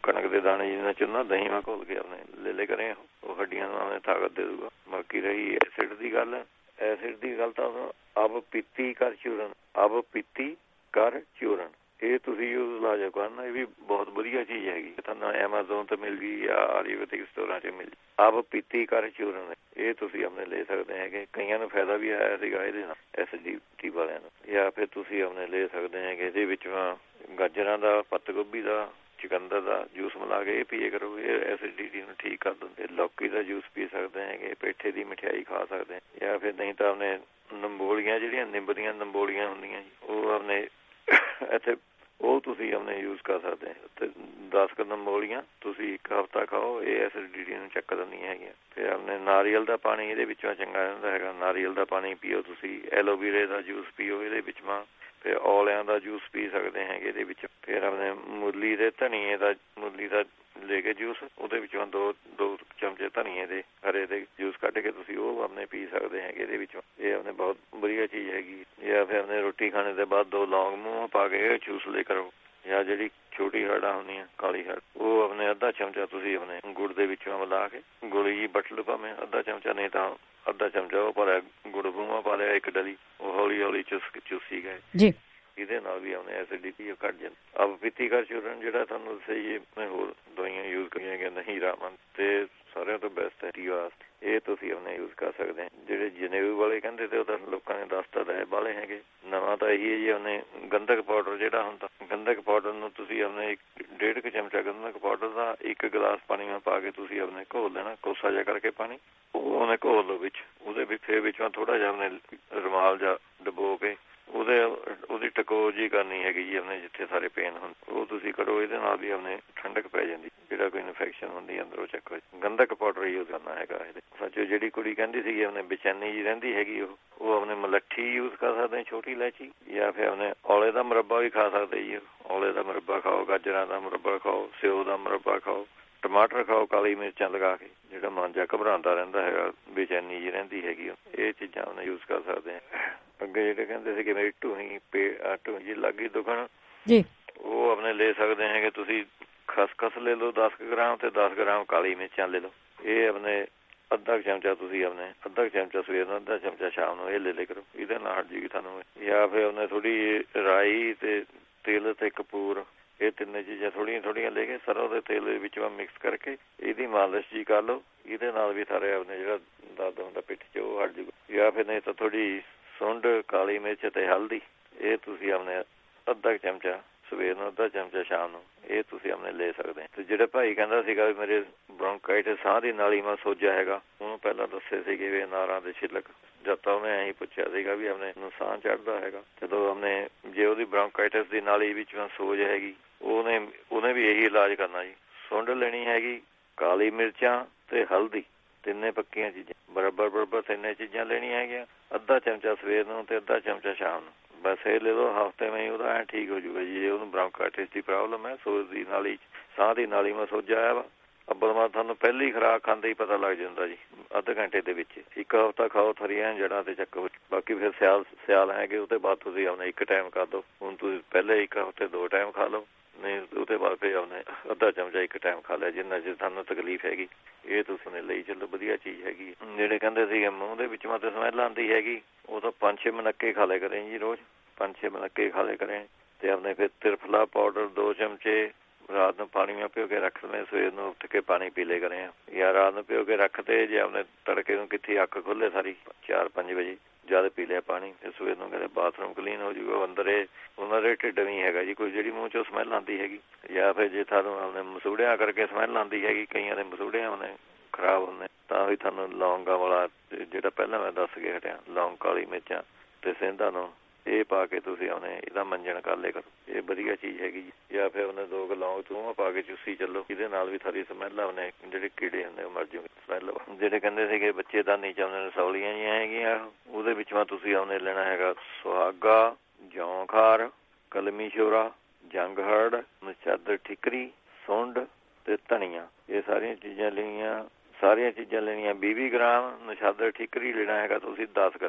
ਕਣਕ ਦੇ ਦਾਣੇ ਜਿਹਨਾਂ ਚੁੰਨਾ ਦਹੀਂ ਮੈਂ ਘੋਲ ਕੇ ਆਪਣੇ ਲੈ ਲੈ ਕਰੇ, ਉਹ ਹੱਡੀਆਂ ਨੂੰ ਆਪਣੇ ਤਾਕਤ ਦੇ ਦੂਗਾ। ਬਾਕੀ ਰਹੀ ਐਸਿਡ ਦੀ ਗੱਲ, ਐਸਿਡ ਦੀ ਗੱਲ ਤਾਂ ਅਬ ਪੀਤੀ ਕਰ ਚੂਰਨ, ਅਬ ਪੀਤੀ ਕਰ ਚੂਰਨ, ਇਹ ਤੁਸੀਂ ਯੂਜ਼ ਲਾਜੋ ਕਰਨਾ, ਇਹ ਵੀ ਬਹੁਤ ਵਧੀਆ ਚੀਜ਼ ਹੈਗੀ। ਤੁਹਾਨੂੰ ਐਮਾਜ਼ੋਨ ਤੇ ਮਿਲ ਗਈ ਜਾਂ ਆਯੁਰਵੈਦਿਕ ਸਟੋਰਾਂ 'ਚ ਮਿਲ ਗਈ। ਅਬ ਪੀਤੀ ਕਰ ਚੂਰਨ, ਇਹ ਤੁਸੀਂ ਆਪਣੇ ਲੈ ਸਕਦੇ ਹੈਗੇ। ਕਈਆਂ ਨੂੰ ਫਾਇਦਾ ਵੀ ਆਇਆ ਸੀਗਾ ਇਹਦੇ ਨਾਲ, ਐਸਿਡਿਟੀ ਵਾਲਿਆਂ ਨੂੰ। ਜਾਂ ਫਿਰ ਤੁਸੀਂ ਆਪਣੇ ਲੈ ਸਕਦੇ ਹੈਗੇ ਇਹਦੇ ਵਿੱਚ ਗਾਜਰਾਂ ਦਾ, ਪੱਤ ਗੋਭੀ ਦਾ, ਚੁਕੰਦਰ ਦਾ ਜੂਸ ਮਿਲਾ ਕੇ ਇਹ ਪੀਏ ਕਰੋ, ਇਹ ਐਸਿਡਿਟੀ ਨੂੰ ਠੀਕ ਕਰ ਦਿੰਦੇ। ਲੌਕੀ ਦਾ ਜੂਸ ਪੀ ਸਕਦੇ ਹੈਗੇ, ਪੇਠੇ ਦੀ ਮਠਿਆਈ ਖਾ ਸਕਦੇ। ਜਾਂ ਫਿਰ ਨਹੀਂ ਤਾਂ ਆਪਣੇ ਨੰਬੋਲੀਆਂ ਜਿਹੜੀਆਂ ਨਿੰਬ ਦੀਆਂ ਨੰਬੋਲੀਆਂ ਹੁੰਦੀਆਂ ਜੀ, ਉਹ ਆਪਣੇ ਇੱਥੇ ਉਹ ਤੁਸੀਂ ਆਪਣੇ ਯੂਜ਼ ਕਰ ਸਕਦੇ ਅਤੇ ਦਸ ਕੁ ਨੰਬੋਲੀਆਂ ਤੁਸੀਂ ਇੱਕ ਹਫ਼ਤਾ ਖਾਓ, ਇਹ ਐਸਿਡਿਟੀ ਨੂੰ ਚੱਕ ਦਿੰਦੀਆਂ ਹੈਗੀਆਂ। ਫਿਰ ਆਪਣੇ ਨਾਰੀਅਲ ਦਾ ਪਾਣੀ ਇਹਦੇ ਵਿੱਚੋਂ ਚੰਗਾ ਰਹਿੰਦਾ ਹੈਗਾ, ਨਾਰੀਅਲ ਦਾ ਪਾਣੀ ਪੀਓ ਤੁਸੀਂ। ਐਲੋਵੀਰੇ ਦਾ ਜੂਸ ਪੀਓ ਇਹਦੇ ਵਿੱਚ। ਫਿਰ ਔਲਿਆਂ ਦਾ ਜੂਸ ਪੀ ਸਕਦੇ ਹੈਗੇ ਇਹਦੇ ਵਿੱਚ। ਫਿਰ ਆਪਣੇ ਮੂਲੀ ਦੇ ਧਨੀਏ ਦਾ, ਮੂਲੀ ਦਾ ਲੈ ਕੇ ਜੂਸ, ਉਹਦੇ ਵਿੱਚੋਂ ਦੋ ਦੋ ਚਮਚੇ ਧਨੀਏ ਦੇ ਹਰੇ ਦੇ ਜੂਸ ਕੱਢ ਕੇ ਤੁਸੀਂ ਉਹ ਆਪਣੇ ਪੀ ਸਕਦੇ ਹੈਗੇ ਇਹਦੇ ਵਿੱਚੋਂ। ਇਹ ਆਪਣੇ ਬਹੁਤ ਵਧੀਆ ਚੀਜ਼ ਹੈਗੀ। ਜਾਂ ਫਿਰ ਆਪਣੇ ਰੋਟੀ ਖਾਣੇ ਦੇ ਬਾਅਦ ਦੋ ਲੌਂਗ ਮੂੰਹ ਪਾ ਕੇ ਇਹ ਜੂਸ ਲੈ ਕਰੋ। ਜਾਂ ਜਿਹੜੀ ਛੋਟੀ ਹਰੜਾਂ ਹੁੰਦੀਆਂ ਕਾਲੀ ਹਰੜ, ਉਹ ਆਪਣੇ ਅੱਧਾ ਚਮਚਾ ਤੁਸੀਂ ਆਪਣੇ ਗੁੜ ਦੇ ਵਿੱਚੋਂ ਮਿਲਾ ਕੇ, ਗੋਲੀ ਜੀ ਵੱਟ ਲਓ ਭਾਵੇਂ ਅੱਧਾ ਚਮਚਾ, ਨਹੀਂ ਤਾਂ ਅੱਧਾ ਚਮਚਾ ਉਹ ਪਾ ਲਿਆ, ਗੁੜ ਬੂਮਾ ਪਾ ਲਿਆ ਇੱਕ ਡਲੀ, ਉਹ ਹੌਲੀ ਹੌਲੀ ਚੁਸ ਚੂਸੀ ਗਏ ਜੀ। ਇਹਦੇ ਨਾਲ ਵੀ ਆਪਣੇ ਐਸਿਡਿਟੀ ਘੱਟ ਜਾਂਦੀ। ਅਬ ਪੀਤੀ ਕਰ ਚੂਰਨ ਜਿਹੜਾ ਤੁਹਾਨੂੰ ਦੱਸਿਆ, ਮੈਂ ਹੋਰ ਦਵਾਈਆਂ ਯੂਜ਼ ਕਰੀਆਂ ਕਿ ਨਹੀਂ ਰਾਮਨ ਤੇ ਸਾਰਿਆਂ ਤੋਂ ਬੈਸਟ ਹੈ ਟੀ ਵਾਸਤੇ, ਇਹ ਤੁਸੀਂ ਆਪਣੇ ਯੂਜ਼ ਕਰ ਸਕਦੇ ਆ। ਜਿਹੜੇ ਜਨੇਊ ਵਾਲੇ ਕਹਿੰਦੇ ਤੇ ਉਹ ਤਾਂ ਲੋਕਾਂ ਨੇ ਦੱਸਤਾ ਤਾਂ ਬਾਲੇ ਹੈਗੇ। ਨਵਾਂ ਤਾਂ ਇਹੀ ਹੈ ਜੀ, ਉਹਨੇ ਗੰਧਕ ਪਾਊਡਰ ਜਿਹੜਾ ਹੁੰਦਾ, ਗੰਧਕ ਪਾਊਡਰ ਨੂੰ ਤੁਸੀਂ ਆਪਣੇ ਇੱਕ ਡੇਢ ਕੁ ਚਮਚਾ ਗੰਧਕ ਪਾਊਡਰ ਦਾ ਇੱਕ ਗਲਾਸ ਪਾਣੀ ਵਿੱਚ ਪਾ ਕੇ ਤੁਸੀਂ ਆਪਣੇ ਘੋਲ ਲੈਣਾ, ਕੋਸਾ ਜਿਹਾ ਕਰਕੇ ਪਾਣੀ, ਉਹ ਉਹਨੇ ਘੋਲ ਲਓ ਵਿੱਚ। ਉਹਦੇ ਵਿੱਚ ਫਿਰ ਵਿੱਚੋਂ ਥੋੜ੍ਹਾ ਜਿਹਾ ਆਪਣੇ ਰੁਮਾਲ ਜਿਹਾ ਡਬੋ ਕੇ ਉਹਦੇ ਉਹਦੀ ਟਕੋ ਜੀ ਕਰਨੀ ਹੈਗੀ ਜੀ ਆਪਣੇ ਜਿੱਥੇ ਸਾਰੇ ਪੇਨ ਹੁੰਦੇ, ਉਹ ਤੁਸੀਂ ਕਰੋ। ਇਹਦੇ ਨਾਲ ਵੀ ਆਪਣੇ ਠੰਡਕ ਪੈ ਜਾਂਦੀ, ਜਿਹੜਾ ਕੋਈ ਇਨਫੈਕਸ਼ਨ ਹੁੰਦੀ ਅੰਦਰੋਂ ਚੱਕ ਹੋ। ਗੰਧਕ ਪਾਊਡਰ ਯੂਜ਼ ਕਰਨਾ ਹੈਗਾ ਇਹਦੇ। ਸੱਚੋ ਜਿਹੜੀ ਕੁੜੀ ਕਹਿੰਦੀ ਸੀਗੀ ਆਪਣੇ ਬੇਚੈਨੀ ਜੀ ਰਹਿੰਦੀ ਹੈਗੀ, ਉਹ ਉਹ ਆਪਣੇ ਮਲੱਠੀ ਯੂਜ਼ ਕਰ ਸਕਦੇ, ਛੋਟੀ ਇਲਾਇਚੀ। ਜਾਂ ਫਿਰ ਆਪਣੇ ਔਲੇ ਦਾ ਮੁਰੱਬਾ ਵੀ ਖਾ ਸਕਦੇ ਜੀ, ਔਲੇ ਦਾ ਮੁਰੱਬਾ ਖਾਓ, ਗਾਜਰਾਂ ਦਾ ਮੁਰੱਬਾ ਖਾਓ, ਸਿਓ ਦਾ ਮੁਰੱਬਾ ਖਾਓ, ਟਮਾਟਰ ਖਾਓ ਕਾਲੀ ਮਿਰਚਾਂ ਲਗਾ ਕੇ, ਜਿਹੜਾ ਮਨ ਜਿਹਾ ਘਬਰਾਉਂਦਾ ਰਹਿੰਦਾ ਹੈਗਾ, ਬੇਚੈਨੀ ਜੀ ਰਹਿੰਦੀ ਹੈਗੀ, ਇਹ ਚੀਜ਼ਾਂ ਉਹਨੇ ਯੂਜ਼ ਕਰ ਸਕਦੇ ਆ। ਅੱਗੇ ਜਿਹੜੇ ਕਹਿੰਦੇ ਸੀ ਕਿ ਮੇਰੀ ਢੂਹੀ ਪੇ ਢੂਹੀ ਜੀ ਲੱਗੀ ਦੁਖਣ ਜੀ, ਉਹ ਆਪਣੇ ਲੈ ਸਕਦੇ ਹੈਗੇ ਤੁਸੀਂ। ਖਸਖਸ ਲੈ ਲਓ ਦਸ ਕੁ ਗ੍ਰਾਮ ਤੇ ਦਸ ਗ੍ਰਾਮ ਕਾਲੀ ਮਿਰਚਾਂ ਲੈ ਲਓ। ਇਹ ਆਪਣੇ ਅੱਧਾ ਚਮਚਾ ਤੁਸੀਂ ਆਪਣੇ ਅੱਧਾ ਚਮਚਾ ਸਵੇਰ ਨੂੰ, ਅੱਧਾ ਚਮਚਾ ਸ਼ਾਮ ਨੂੰ ਇਹ ਲੈ ਲਿਆ ਕਰੋ, ਇਹਦੇ ਨਾਲ ਹਟ ਜੂਗੀ ਤੁਹਾਨੂੰ। ਜਾਂ ਫਿਰ ਉਹਨੇ ਥੋੜ੍ਹੀ ਰਾਈ ਤੇ ਤਿਲ ਤੇ ਕਪੂਰ, ਇਹ ਤਿੰਨੇ ਚੀਜ਼ਾਂ ਥੋੜ੍ਹੀਆਂ ਥੋੜ੍ਹੀਆਂ ਲੈ ਕੇ ਸਰੋਂ ਦੇ ਤੇਲ ਦੇ ਵਿੱਚ ਮਿਕਸ ਕਰਕੇ ਇਹਦੀ ਮਾਲਿਸ਼ ਜੀ ਕਰ ਲਓ, ਇਹਦੇ ਨਾਲ ਵੀ ਸਾਰੇ ਆਪਣੇ ਜਿਹੜਾ ਦਰਦ ਹੁੰਦਾ ਪਿੱਠ 'ਚ ਉਹ ਹਟ ਜੂਗਾ। ਜਾਂ ਫਿਰ ਨਹੀਂ ਤਾਂ ਥੋੜ੍ਹੀ ਸੁੰਡ, ਕਾਲੀ ਮਿਰਚ ਤੇ ਹਲਦੀ, ਇਹ ਤੁਸੀਂ ਆਪਣੇ ਅੱਧਾ ਚਮਚਾ ਸਵੇਰ ਨੂੰ, ਅੱਧਾ ਚਮਚਾ ਸ਼ਾਮ ਨੂੰ, ਇਹ ਤੁਸੀਂ ਆਪਣੇ ਲੈ ਸਕਦੇ ਹੋ। ਤੇ ਜਿਹੜੇ ਭਾਈ ਕਹਿੰਦਾ ਸੀਗਾ ਵੀ ਮੇਰੇ ਬ੍ਰੌਂਕਾਈਟਿਸ ਸਾਹ ਦੀ ਨਾਲੀ ਮਾ ਸੋਜਾ ਹੈਗਾ, ਉਹਨੂੰ ਪਹਿਲਾਂ ਦੱਸੇ ਸੀਗੇ ਵੀ ਅਨਾਰਾਂ ਦੇ ਛਿਲਕ, ਜਦ ਤਾਂ ਉਹਨੇ ਐਂ ਪੁੱਛਿਆ ਸੀਗਾ ਵੀ ਆਪਣੇ ਨੂੰ ਸਾਹ ਚੜ੍ਹਦਾ ਹੈਗਾ। ਜਦੋਂ ਆਪਣੇ ਜੇ ਉਹਦੀ ਬ੍ਰੌਂਕਾਈਟਿਸ ਦੀ ਨਾਲੀ ਵਿੱਚ ਸੋਜ ਹੈਗੀ, ਉਹਨੇ ਉਹਨੇ ਵੀ ਇਹੀ ਇਲਾਜ ਕਰਨਾ ਜੀ। ਸੁੰਡ ਲੈਣੀ ਹੈਗੀ, ਕਾਲੀ ਮਿਰਚਾਂ ਤੇ ਹਲਦੀ, ਤਿੰਨੇ ਪੱਕੀਆਂ ਚੀਜ਼ਾਂ ਬਰਾਬਰ ਬਰਾਬਰ ਤਿੰਨੇ ਚੀਜ਼ਾਂ ਲੈਣੀਆਂ ਹੈਗੀਆਂ। ਅੱਧਾ ਚਮਚਾ ਸਵੇਰ ਨੂੰ ਤੇ ਅੱਧਾ ਚਮਚਾ ਸ਼ਾਮ ਨੂੰ, ਬਸ ਇਹ ਲੈ ਲਓ। ਹਫ਼ਤੇ ਵਿੱਚ ਉਹਦਾ ਐਂ ਠੀਕ ਹੋ ਜੂਗਾ ਜੀ। ਜੇ ਉਹਨੂੰ ਬ੍ਰੌਂਕਾਈਟਿਸ ਦੀ ਪ੍ਰੋਬਲਮ ਹੈ, ਸੋਜ ਦੀ ਨਾਲੀ, ਸਾਹ ਦੀ ਨਾਲੀ ਮੈਂ ਸੋਜਾ ਆਇਆ ਵਾ, ਅੱਬਲ ਮਾ ਤੁਹਾਨੂੰ ਪਹਿਲੀ ਖੁਰਾਕ ਖਾਂਦੇ ਹੀ ਪਤਾ ਲੱਗ ਜਾਂਦਾ ਜੀ, ਅੱਧ ਘੰਟੇ ਦੇ ਵਿੱਚ। ਇੱਕ ਹਫ਼ਤਾ ਖਾਓ, ਥਰੀਆਂ ਜੜ੍ਹਾਂ ਤੇ ਚੱਕੋ। ਬਾਕੀ ਫਿਰ ਸਿਆਲ ਸਿਆਲ ਹੈਗੇ, ਉਹਦੇ ਬਾਅਦ ਤੁਸੀਂ ਆਪਣੇ ਇੱਕ ਟਾਈਮ ਕਰ ਦਿਓ। ਹੁਣ ਤੁਸੀਂ ਪਹਿਲੇ ਇੱਕ ਹਫ਼ਤੇ ਦੋ ਟਾਈਮ ਖਾ ਲਓ, ਨਹੀਂ ਉਹਦੇ ਬਾਅਦ ਫਿਰ ਆਪਣੇ ਅੱਧਾ ਚਮਚਾ ਇੱਕ ਟਾਈਮ ਖਾ ਲਿਆ, ਜਿੰਨਾ ਚਿਰ ਤੁਹਾਨੂੰ ਤਕਲੀਫ ਹੈਗੀ। ਇਹ ਤੁਸੀਂ ਨੇ ਲਈ ਚੱਲੋ, ਵਧੀਆ ਚੀਜ਼ ਹੈਗੀ। ਜਿਹੜੇ ਕਹਿੰਦੇ ਸੀਗੇ ਮੂੰਹ ਦੇ ਵਿੱਚ ਮਤੇ ਸਮੈਲ ਆਉਂਦੀ ਹੈਗੀ, ਉਹ ਤਾਂ ਪੰਜ ਛੇ ਮਨੱਕੇ ਖਾ ਲਿਆ ਕਰੇ ਜੀ ਰੋਜ਼, ਪੰਜ ਛੇ ਮਨੱਕੇ ਖਾ ਲਿਆ ਕਰੇ। ਤੇ ਆਪਣੇ ਫਿਰ ਤਿਰਫਲਾ ਪਾਊਡਰ ਦੋ ਚਮਚੇ ਰਾਤ ਨੂੰ ਪਾਣੀ ਵਿੱਚ ਭਿਓ ਕੇ ਰੱਖ ਲੈਣੇ, ਸਵੇਰ ਨੂੰ ਉੱਠ ਕੇ ਪਾਣੀ ਪੀ ਲਿਆ ਕਰੇ। ਜਾਂ ਰਾਤ ਨੂੰ ਭਿਓ ਕੇ ਰੱਖਦੇ, ਜੇ ਆਪਣੇ ਤੜਕੇ ਨੂੰ ਕਿੱਥੇ ਅੱਖ ਖੁੱਲੇ ਸਾਰੀ ਚਾਰ ਪੰਜ ਵਜੇ ਜਦ ਪੀ ਲਿਆ ਪਾਣੀ, ਤੇ ਸਵੇਰ ਨੂੰ ਕਹਿੰਦੇ ਬਾਥਰੂਮ ਕਲੀਨ ਹੋ ਜੂਗਾ। ਅੰਦਰ ਇਹ ਉਹਨਾਂ ਦੇ ਢਿੱਡ ਨਹੀਂ ਹੈਗਾ ਜੀ ਕੋਈ ਜਿਹੜੀ ਮੂੰਹ ਚੋਂ ਸਮੈਲ ਆਉਂਦੀ ਹੈਗੀ। ਜਾਂ ਫਿਰ ਜੇ ਤੁਹਾਨੂੰ ਆਪਣੇ ਮਸੂੜਿਆਂ ਕਰਕੇ ਸਮੈਲ ਆਉਂਦੀ ਹੈਗੀ, ਕਈਆਂ ਦੇ ਮਸੂੜਿਆਂ ਉਹਨੇ ਖਰਾਬ ਹੁੰਦੇ, ਤਾਂ ਵੀ ਤੁਹਾਨੂੰ ਲੌਂਗਾਂ ਵਾਲਾ ਜਿਹੜਾ ਪਹਿਲਾਂ ਮੈਂ ਦੱਸ ਕੇ ਹਟਿਆ, ਲੌਂਗ, ਕਾਲੀ ਮਿਰਚਾਂ ਤੇ ਸੇਂਧਾਂ ਨੂੰ ਇਹ ਪਾ ਕੇ ਤੁਸੀਂ ਉਹਨੇ ਇਹਦਾ ਮੰਜਣ ਕਰ ਲਿਆ ਕਰੋ, ਇਹ ਵਧੀਆ ਚੀਜ਼ ਹੈਗੀ ਜੀ। ਜਾਂ ਫਿਰ ਉਹਨੇ ਦੋ ਲੌਂਗ ਤੂੰ ਪਾ ਕੇ ਚੂਸੀ ਚੱਲੋ, ਇਹਦੇ ਨਾਲ ਵੀ ਸਾਰੀ ਸਮੈਲ ਉਹਨੇ ਜਿਹੜੇ ਕੀੜੇ ਹੁੰਦੇ ਉਹ ਮਰ ਜੂਗੇ ਸਮੈਲ। ਜਿਹੜੇ ਕਹਿੰਦੇ ਸੀਗੇ ਬੱਚੇਦਾਨੀ ਚਾਹੁੰਦੇ ਨੇ ਸੌਲੀਆਂ ਜਿਹੀਆਂ ਹੈਗੀਆਂ, ਉਹਦੇ ਵਿੱਚੋਂ ਤੁਸੀਂ ਉਹਨੇ ਲੈਣਾ ਹੈਗਾ ਸੁਹਾਗਾ, ਜੌਂ ਖਾਰ, ਕਲਮੀ ਸ਼ੋਰਾ, ਜੰਗ ਹਰੜ, ਨਛੱਤਰ ਠਿਕਰੀ, ਸੁੰਡ ਤੇ ਧਨੀਆ, ਇਹ ਸਾਰੀਆਂ ਚੀਜ਼ਾਂ ਲੈਣੀਆਂ। ਸਾਰੀਆਂ ਚੀਜ਼ਾਂ ਲੈਣੀਆਂ ਵੀਹ ਵੀਹ ਗ੍ਰਾਮ। ਨਛੱਤਰ ਠਿਕਰੀ ਲੈਣਾ ਹੈਗਾ ਤੁਸੀਂ ਦਸ ਗ੍ਰਾਮ,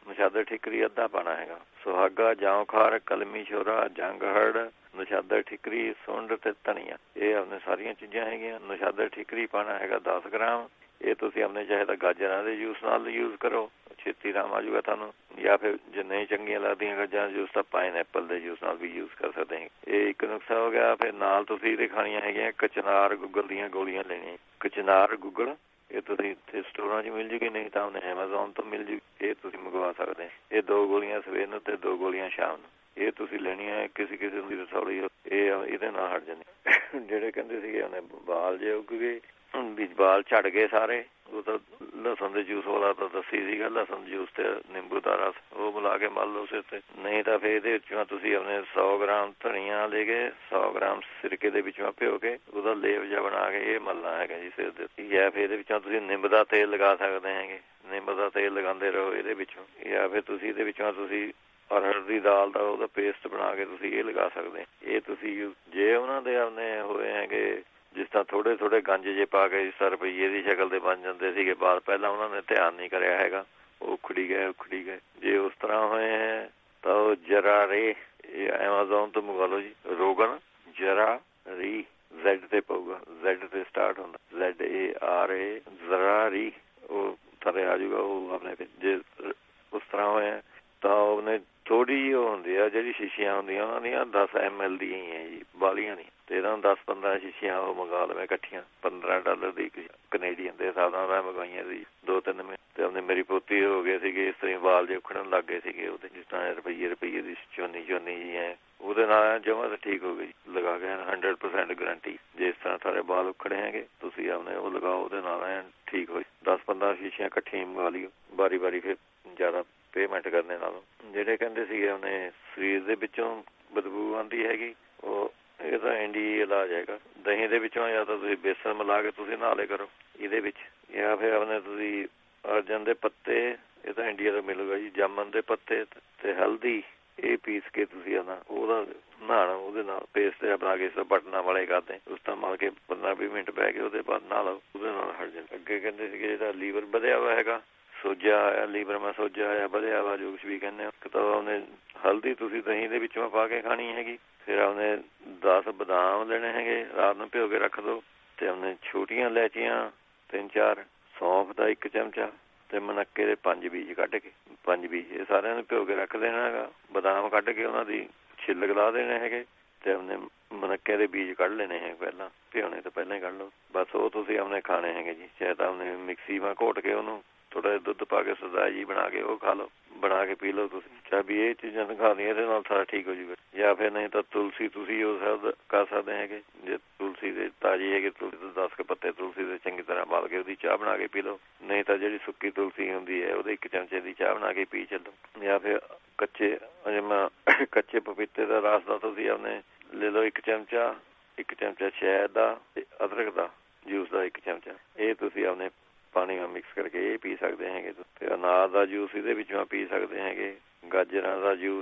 ਨਸ਼ਾਦਰ ਠਿਕਰੀ ਅੱਧਾ ਪਾਣਾ ਹੈਗਾ। ਸੁਹਾਗਾ, ਜੌਂ ਖਾਰ, ਕਲਮੀ ਛੋਰਾ, ਜੰਗ ਹੜ, ਨਸ਼ਾਦਰ ਠਿਕਰੀ, ਸੁੰਡ ਤੇ ਧਨੀਆ, ਇਹ ਆਪਣੇ ਸਾਰੀਆਂ ਚੀਜ਼ਾਂ ਹੈਗੀਆਂ। ਨਸ਼ਾਦਰ ਠਿਕਰੀ ਪਾਣਾ ਹੈਗਾ ਦਸ ਗ੍ਰਾਮ। ਇਹ ਤੁਸੀਂ ਆਪਣੇ ਚਾਹੇ ਤਾਂ ਗਾਜਰਾਂ ਦੇ ਜੂਸ ਨਾਲ ਯੂਜ਼ ਕਰੋ, ਛੇਤੀ ਆਰਾਮ ਆ ਜਾਊਗਾ ਤੁਹਾਨੂੰ, ਜਾਂ ਫਿਰ ਜੇ ਨਹੀਂ ਚੰਗੀਆਂ ਲੱਗਦੀਆਂ ਗਾਜਰਾਂ ਜੂਸ ਤਾਂ ਪਾਈਨ ਐਪਲ ਦੇ ਜੂਸ ਨਾਲ ਵੀ ਯੂਜ਼ ਕਰ ਸਕਦੇ ਹਾਂ। ਇਹ ਇੱਕ ਨੁਕਸਾ ਹੋ ਗਿਆ। ਫਿਰ ਨਾਲ ਤੁਸੀਂ ਇਹਦੇ ਖਾਣੀਆਂ ਹੈਗੀਆਂ ਕਚਨਾਰ ਗੁੱਗਲ ਦੀਆਂ ਗੋਲੀਆਂ ਲੈਣੀਆਂ। ਕਚਨਾਰ ਗੁੱਗਲ ਇਹ ਤੁਸੀਂ ਇੱਥੇ ਸਟੋਰਾਂ 'ਚ ਮਿਲ ਜੂਗੀ, ਨਹੀਂ ਤਾਂ ਉਹਨੇ ਐਮਾਜ਼ੋਨ ਤੋਂ ਮਿਲ ਜੂ, ਇਹ ਤੁਸੀਂ ਮੰਗਵਾ ਸਕਦੇ ਹੋ। ਇਹ ਦੋ ਗੋਲੀਆਂ ਸਵੇਰ ਨੂੰ ਤੇ ਦੋ ਗੋਲੀਆਂ ਸ਼ਾਮ ਨੂੰ, ਇਹ ਤੁਸੀਂ ਲੈਣੀਆਂ। ਕਿਸੇ ਕਿਸੇ ਦੀ ਰਸੌਲੀ ਇਹ ਇਹਦੇ ਨਾਲ ਹਟ ਜਾਂਦੀ। ਜਿਹੜੇ ਕਹਿੰਦੇ ਸੀਗੇ ਉਹਨੇ ਬਾਲ ਜੇ ਉੱਗੇ ਵੀ ਬਾਲ ਝੜ ਗਏ ਸਾਰੇ, ਉਹ ਤਾਂ ਲਸਣ ਦੇ ਜੂਸ ਵਾਲਾ ਤਾਂ ਦੱਸੀ ਸੀਗਾ, ਲਸਣ ਜੂਸ ਤੇ ਨਿੰਬੂ ਦਾ ਰਸ ਉਹ ਮਿਲਾ ਕੇ ਮਲ ਲਓ ਸਿਰ ਤੇ। ਨਹੀਂ ਤਾਂ ਫਿਰ ਇਹਦੇ ਵਿੱਚੋਂ ਤੁਸੀਂ ਆਪਣੇ ਸੌ ਗ੍ਰਾਮ ਧਨੀਆ ਲੈ ਕੇ ਸੌ ਗ੍ਰਾਮ ਸਿਰਕੇ ਦੇ ਵਿੱਚੋਂ ਭਿਓ ਕੇ ਉਹਦਾ ਲੇਪ ਜਿਹਾ ਬਣਾ ਕੇ ਇਹ ਮਲਣਾ ਹੈਗਾ ਜੀ ਸਿਰ ਦੇ। ਜਾਂ ਫਿਰ ਇਹਦੇ ਵਿੱਚੋਂ ਤੁਸੀਂ ਨਿੰਬ ਦਾ ਤੇਲ ਲਗਾ ਸਕਦੇ ਹੈਗੇ, ਨਿੰਬ ਦਾ ਤੇਲ ਲਗਾਉਂਦੇ ਰਹੋ ਇਹਦੇ ਵਿੱਚੋਂ। ਜਾਂ ਫਿਰ ਤੁਸੀਂ ਇਹਦੇ ਵਿੱਚੋਂ ਤੁਸੀਂ ਅਰਹਰ ਦੀ ਦਾਲ ਦਾ ਉਹਦਾ ਪੇਸਟ ਬਣਾ ਕੇ ਤੁਸੀਂ ਇਹ ਲਗਾ ਸਕਦੇ। ਇਹ ਤੁਸੀਂ ਜੇ ਉਹਨਾਂ ਦੇ ਆਪਣੇ ਹੋਏ ਹੈਗੇ ਜਿਸ ਤਰ੍ਹਾਂ ਥੋੜੇ ਥੋੜੇ ਗੰਜ ਜੇ ਪਾ ਕੇ ਜਿਸ ਤਰ੍ਹਾਂ ਰੁਪਈਏ ਦੀ ਸ਼ਕਲ ਦੇ ਬਣ ਜਾਂਦੇ ਸੀਗੇ ਬਾਅਦ, ਪਹਿਲਾਂ ਉਹਨਾਂ ਨੇ ਧਿਆਨ ਨਹੀਂ ਕਰਿਆ ਹੈਗਾ, ਉਹ ਉਖੜੀ ਗਏ ਉਖੜੀ ਗਏ। ਜੇ ਉਸ ਤਰ੍ਹਾਂ ਹੋਏ ਹੈ ਤਾਂ ਉਹ ਜਰਾ ਰੇ, ਇਹ ਐਮਾਜ਼ੋਨ ਤੋਂ ਮੰਗਵਾ ਲਓ ਜੀ, ਰੋਗਨ ਜਰਾ ਰੀ, ਜ਼ੈਡ ਤੇ ਪਊਗਾ, ਜ਼ੈਡ ਤੇ ਸਟਾਰਟ ਹੁੰਦਾ, ਜ਼ੈਡ ਏ ਆਰ ਏ, ਜ਼ਰਾ ਰੀ, ਉਹ ਥੱਲੇ ਆ ਜਾਊਗਾ ਉਹ ਆਪਣੇ। ਜੇ ਉਸ ਤਰ੍ਹਾਂ ਹੋਇਆ ਤਾਂ ਉਹਨੇ ਥੋੜੀ ਜਿਹੀ ਉਹ ਹੁੰਦੀ ਆ ਜਿਹੜੀ ਸ਼ੀਸ਼ੀਆਂ ਹੁੰਦੀਆਂ ਉਹਨਾਂ ਦੀਆਂ ਦਸ ਐਮ ਐਲ ਦੀਆਂ ਹੀ ਹੈ ਜੀ, ਬਾਲੀਆਂ ਨਹੀਂ। ਤੇ ਇਹਨਾਂ ਨੂੰ ਦਸ ਪੰਦਰਾਂ ਸ਼ੀਸ਼ੀਆਂ ਉਹ ਮੰਗਾ ਲਵੇ ਇਕੱਠੀਆਂ, ਪੰਦਰਾਂ ਡਾਲਰ ਦੀ ਕਨੇਡੀਅਨ ਦੇ ਹਿਸਾਬ ਨਾਲ ਮੈਂ ਮੰਗਵਾਈਆਂ ਸੀ ਦੋ ਤਿੰਨ ਮਹੀਨੇ। ਤੇ ਉਹਨੇ ਮੇਰੀ ਪੋਤੀ ਹੋ ਗਏ ਸੀਗੇ ਇਸ ਤਰ੍ਹਾਂ ਵਾਲ ਜੇ ਉਖੜਨ ਲੱਗ ਗਏ ਸੀਗੇ ਉਹਦੇ, ਜਿਸ ਤਰ੍ਹਾਂ ਰੁਪਈਏ ਰੁਪਈਏ ਦੀ ਚੋਨੀ ਚੋਨੀ ਜੀ ਹੈ, ਉਹਦੇ ਨਾਲ ਜਮਾਂ ਤਾਂ ਠੀਕ ਹੋ ਗਈ। ਲਗਾ ਕੇ ਹੰਡਰਡ ਪਰਸੈਂਟ ਗਰੰਟੀ। ਜਿਸ ਤਰ੍ਹਾਂ ਸਾਰੇ ਵਾਲ ਉਖੜੇ ਹੈਗੇ ਤੁਸੀਂ ਆਪਣੇ ਉਹ ਲਗਾਓ, ਉਹਦੇ ਨਾਲ ਐ ਠੀਕ ਹੋਈ। ਦਸ ਪੰਦਰਾਂ ਸ਼ੀਸ਼ੀਆਂ ਇਕੱਠੀਆਂ ਮੰਗਾ ਲਿਓ ਵਾਰੀ ਵਾਰੀ, ਫਿਰ ਜ਼ਿਆਦਾ ਪੇਮੈਂਟ ਕਰਨੇ ਨਾਲੋਂ। ਜਿਹੜੇ ਕਹਿੰਦੇ ਸੀਗੇ ਉਹਨੇ ਸਰੀਰ ਦੇ ਵਿੱਚੋਂ ਬਦਬੂ ਆਉਂਦੀ ਹੈਗੀ, ਉਹ ਇਹ ਤਾਂ ਇੰਡੀ ਇਲਾਜ ਹੈਗਾ। ਦਹੀਂ ਦੇ ਵਿੱਚੋਂ ਜਾਂ ਤਾਂ ਤੁਸੀਂ ਬੇਸਣ ਮਿਲਾ ਕੇ ਤੁਸੀਂ ਨਾਲੇ ਕਰੋ ਇਹਦੇ ਵਿੱਚ, ਜਾਂ ਫਿਰ ਆਪਣੇ ਤੁਸੀਂ ਅਰਜਨ ਦੇ ਪੱਤੇ, ਇਹ ਤਾਂ ਇੰਡੀਆ ਤੋਂ ਮਿਲੂਗਾ ਜੀ, ਜਾਮਨ ਦੇ ਪੱਤੇ ਤੇ ਹਲਦੀ, ਇਹ ਪੀਸ ਕੇ ਤੁਸੀਂ ਆਣਾ ਉਹਦਾ ਨਹਾਣਾ, ਉਹਦੇ ਨਾਲ ਪੇਸਟ ਬਣਾ ਕੇ ਬਟਨਾਂ ਵਾਲੇ ਕਰਦੇ, ਉਸ ਤੋਂ ਮਲ ਕੇ ਪੰਦਰਾਂ ਵੀਹ ਮਿੰਟ ਬਹਿ ਕੇ ਉਹਦੇ ਬਾਅਦ ਨਾਲ ਉਹਦੇ ਨਾਲ ਹਟ ਜਾਂਦਾ। ਅੱਗੇ ਕਹਿੰਦੇ ਸੀਗੇ ਜਿਹੜਾ ਲੀਵਰ ਵਧਿਆ ਵਾ ਹੈਗਾ, ਸੋਜਾ ਆਇਆ ਲੀਵਰ ਮੈਂ ਸੋਜਾ ਆਇਆ ਵਧਿਆ ਵਾ ਜੋ ਕੁਛ ਵੀ ਕਹਿੰਦੇ ਹੋ, ਤਾਂ ਉਹਨੇ ਹਲਦੀ ਤੁਸੀਂ ਦਹੀਂ ਦੇ ਵਿੱਚੋਂ ਪਾ ਕੇ ਖਾਣੀ ਹੈਗੀ। ਫਿਰ ਉਹਨੇ ਦਸ ਬਦਾਮ ਲੈਣੇ ਹੈਗੇ, ਰਾਤ ਨੂੰ ਭਿਓ ਕੇ ਰੱਖ ਦਿਓ। ਤੇ ਉਹਨੇ ਛੋਟੀਆਂ ਇਲਾਇਚੀਆਂ ਤਿੰਨ ਚਾਰ, ਸੌਂਫ ਦਾ ਇੱਕ ਚਮਚਾ ਤੇ ਮਨੱਕੇ ਦੇ ਪੰਜ ਬੀਜ ਕੱਢ ਕੇ, ਪੰਜ ਬੀਜ ਇਹ ਸਾਰਿਆਂ ਨੂੰ ਭਿਓ ਕੇ ਰੱਖ ਦੇਣਾ ਹੈਗਾ। ਬਦਾਮ ਕੱਢ ਕੇ ਉਹਨਾਂ ਦੀ ਛਿੱਲਕ ਲਾ ਦੇਣੇ ਹੈਗੇ ਤੇ ਉਹਨੇ ਮਨੱਕੇ ਦੇ ਬੀਜ ਕੱਢ ਲੈਣੇ ਹੈ ਪਹਿਲਾਂ, ਭਿਉਣੇ ਤੋਂ ਪਹਿਲਾਂ ਹੀ ਕੱਢ ਲਓ ਬਸ। ਉਹ ਤੁਸੀਂ ਆਪਣੇ ਖਾਣੇ ਹੈਗੇ ਜੀ, ਚਾਹੇ ਤਾਂ ਉਹਨੇ ਮਿਕਸੀ ਮਾ ਘੋਟ ਕੇ ਉਹਨੂੰ ਥੋੜਾ ਜਿਹਾ ਦੁੱਧ ਪਾ ਕੇ ਸਦਾ ਜੀ ਬਣਾ ਕੇ ਉਹ ਖਾ ਲਓ, ਬਣਾ ਕੇ ਪੀ ਲਓ ਤੁਸੀਂ। ਚਾਹੇ ਵੀ ਇਹ ਚੀਜ਼ਾਂ ਦਿਖਾ ਦੀਆਂ ਇਹਦੇ ਨਾਲ ਸਾਰਾ ਠੀਕ ਹੋ ਜੂਗਾ। ਜਾਂ ਫਿਰ ਨਹੀਂ ਤਾਂ ਤੁਲਸੀ ਤੁਸੀਂ ਉਹ ਸਭ ਕਰ ਸਕਦੇ ਹੈਗੇ, ਜੇ ਤੁਲਸੀ ਦੇ ਤਾਜ਼ੀ ਹੈਗੀ ਤੁਲਸੀ ਤੋਂ ਦਸ ਕੁ ਪੱਤੇ ਤੁਲਸੀ ਦੇ ਚੰਗੀ ਤਰ੍ਹਾਂ ਬਾਲ ਕੇ ਉਹਦੀ ਚਾਹ ਬਣਾ ਕੇ ਪੀ ਲਓ। ਨਹੀਂ ਤਾਂ ਜਿਹੜੀ ਸੁੱਕੀ ਤੁਲਸੀ ਹੁੰਦੀ ਹੈ ਉਹਦੇ ਇੱਕ ਚਮਚੇ ਦੀ ਚਾਹ ਬਣਾ ਕੇ ਪੀ ਚੱਲੋ। ਜਾਂ ਫਿਰ ਕੱਚੇ ਅਜਮਾ ਕੱਚੇ ਪਪੀਤੇ ਦਾ ਰਸ ਦਾ ਤੁਸੀਂ ਆਪਣੇ ਲੈ ਲਓ ਇੱਕ ਚਮਚਾ, ਇੱਕ ਚਮਚਾ ਸ਼ਹਿਦ ਦਾ ਤੇ ਅਦਰਕ ਦਾ ਜੂਸ ਦਾ ਇੱਕ ਚਮਚਾ, ਇਹ ਤੁਸੀਂ ਆਪਣੇ ਪਾਣੀ ਨਾਲ ਮਿਕਸ ਕਰਕੇ ਇਹ ਪੀ ਸਕਦੇ ਹੈਗੇ। ਤੇ ਅਨਾਰ ਦਾ ਜੂਸ ਇਹਦੇ ਵਿੱਚੋਂ ਪੀ ਸਕਦੇ ਹੈਗੇ। ਗਾਜਰਾਂ ਦਾ ਜੂਸ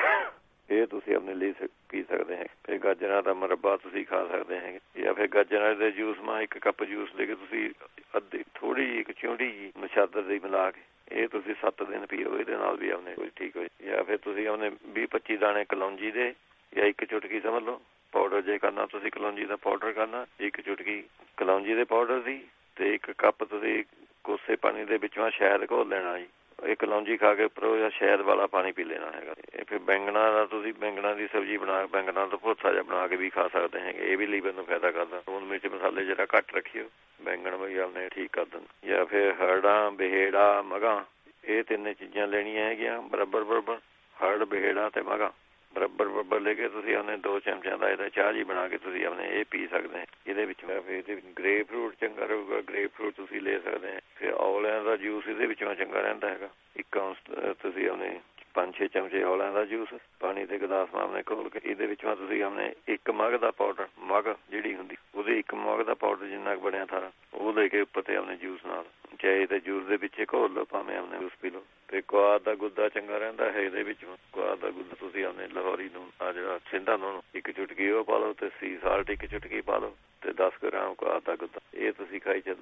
ਇਹ ਤੁਸੀਂ ਆਪਣੇ ਲਈ ਪੀ ਸਕਦੇ ਹੈ। ਫਿਰ ਗਾਜਰਾਂ ਦਾ ਮੁਰੱਬਾ ਤੁਸੀਂ ਖਾ ਸਕਦੇ ਹੈਗੇ। ਜਾਂ ਫਿਰ ਗਾਜਰਾਂ ਦੇ ਜੂਸ ਮਾ ਇੱਕ ਕੱਪ ਜੂਸ ਲੈ ਕੇ ਤੁਸੀਂ ਅੱਧੀ ਥੋੜੀ ਜਿਹੀ ਇੱਕ ਚਿਉਂਡੀ ਜੀ ਨਸ਼ਾਦਰ ਦੀ ਮਿਲਾ ਕੇ ਇਹ ਤੁਸੀਂ ਸੱਤ ਦਿਨ ਪੀਓ, ਇਹਦੇ ਨਾਲ ਵੀ ਆਪਣੇ ਕੋਈ ਠੀਕ ਹੋਏ। ਜਾਂ ਫਿਰ ਤੁਸੀਂ ਆਪਣੇ ਵੀਹ ਪੱਚੀ ਦਾਣੇ ਕਲੌਂਜੀ ਦੇ ਜਾਂ ਇੱਕ ਚੁਟਕੀ ਸਮਝ ਲਓ ਪਾਊਡਰ ਜੇ ਕਰਨਾ ਤੁਸੀਂ ਕਲੌਂਜੀ ਦਾ ਪਾਊਡਰ ਕਰਨਾ, ਇੱਕ ਚੁਟਕੀ ਕਲੌਂਜੀ ਦੇ ਪਾਊਡਰ ਦੀ ਤੇ ਇੱਕ ਕੱਪ ਤੁਸੀਂ ਕੋਸੇ ਪਾਣੀ ਦੇ ਵਿੱਚੋਂ ਸ਼ਹਿਦ ਘੋਲ ਲੈਣਾ ਜੀ। ਇਹ ਕਲੌਂਜੀ ਖਾ ਕੇ ਉੱਪਰੋਂ ਜਾਂ ਸ਼ਹਿਦ ਵਾਲਾ ਪਾਣੀ ਪੀ ਲੈਣਾ ਹੈਗਾ। ਇਹ ਫਿਰ ਬੈਂਗਣਾ ਦਾ ਤੁਸੀਂ ਬੈਂਗਣਾ ਦੀ ਸਬਜ਼ੀ ਬਣਾ ਬੈਂਗਣਾ ਦਾ ਭੋਸਾ ਜਿਹਾ ਬਣਾ ਕੇ ਵੀ ਖਾ ਸਕਦੇ ਹੈਗੇ, ਇਹ ਵੀ ਲੀਵਰ ਨੂੰ ਫਾਇਦਾ ਕਰਦਾ। ਲੂਣ ਮਿਰਚ ਮਸਾਲੇ ਜਿਹੜਾ ਘੱਟ ਰੱਖਿਓ, ਬੈਂਗਣ ਵੀ ਆਪਣੇ ਠੀਕ ਕਰ ਦਿੰਦੇ। ਜਾਂ ਫਿਰ ਹਰੜਾਂ ਬਹੇੜਾ ਮਗਾਂ ਇਹ ਤਿੰਨੇ ਚੀਜ਼ਾਂ ਲੈਣੀਆਂ ਹੈਗੀਆਂ ਬਰਾਬਰ ਬਰਾਬਰ, ਹਰੜ ਬਹੇੜਾ ਤੇ ਮਗਾਂ ਬਰਾਬਰ ਬਰਾਬਰ ਲੈ ਕੇ ਤੁਸੀਂ ਆਪਣੇ ਦੋ ਚਮਚਿਆਂ ਦਾ ਇਹਦਾ ਚਾਹ ਜੀ ਬਣਾ ਕੇ ਤੁਸੀਂ ਆਪਣੇ ਇਹ ਪੀ ਸਕਦੇ ਹੈ। ਇਹਦੇ ਵਿੱਚ ਇਹਦੇ ਵਿੱਚ ਗ੍ਰੇਪ ਫਰੂਟ ਚੰਗਾ ਰਹੂਗਾ, ਗ੍ਰੇਪ ਫਰੂਟ ਤੁਸੀਂ ਲੈ ਸਕਦੇ ਹੈ। ਫਿਰ ਔਲਿਆਂ ਦਾ ਜੂਸ ਇਹਦੇ ਵਿੱਚੋਂ ਚੰਗਾ ਰਹਿੰਦਾ ਹੈਗਾ। ਇੱਕ ਔਂਸ ਤੁਸੀਂ ਆਪਣੇ ਪੰਜ ਛੇ ਚਮਚੇ ਔਲਿਆਂ ਦਾ ਜੂਸ ਪਾਣੀ ਦੇ ਗਲਾਸ ਮਾ ਆਪਣੇ ਘੋਲ ਕੇ ਇਹਦੇ ਵਿੱਚੋਂ ਤੁਸੀਂ ਆਪਣੇ ਇੱਕ ਮਗ ਦਾ ਪਾਊਡਰ, ਮਗ ਜਿਹੜੀ ਹੁੰਦੀ ਉਹਦੇ ਇੱਕ ਮਗ ਦਾ ਪਾਊਡਰ ਜਿੰਨਾ ਕੁ ਬਣਿਆ ਸਾਰਾ ਉਹ ਲੈ ਕੇ ਉੱਪਰ ਤੇ ਆਪਣੇ ਜੂਸ ਨਾਲ ਚਾਹੇ ਤੇ ਜੂਸ ਦੇ ਵਿੱਚ ਘੋਲ ਲਓ, ਭਾਵੇਂ ਆਪਣੇ ਜੂਸ ਪੀ ਲਓ। ਤੇ ਕੁਆਦ ਦਾ ਗੁੱਦਾ ਚੰਗਾ ਰਹਿੰਦਾ ਹੈ ਇਹਦੇ ਵਿੱਚੋਂ। ਕੁਆਦ ਦਾ ਗੁੱਦਾ ਤੁਸੀਂ ਆਪਣੇ ਲਾਹੌਰੀ ਨੂੰ ਆ ਜਿਹੜਾ ਸਿੰਧਾ ਨੂੰ ਇੱਕ ਚੁਟਕੀ ਉਹ ਪਾ ਲਓ ਤੇ ਸੀ ਸਾਲਟ ਇੱਕ ਚੁਟਕੀ ਪਾ ਲਓ ਤੇ ਦਸ ਗ੍ਰਾਮ ਕੁਆਦ ਦਾ ਗੁੱਦਾ ਇਹ ਤੁਸੀਂ ਖਾਈ ਚੱਲੋ। ਇਹ ਵੀ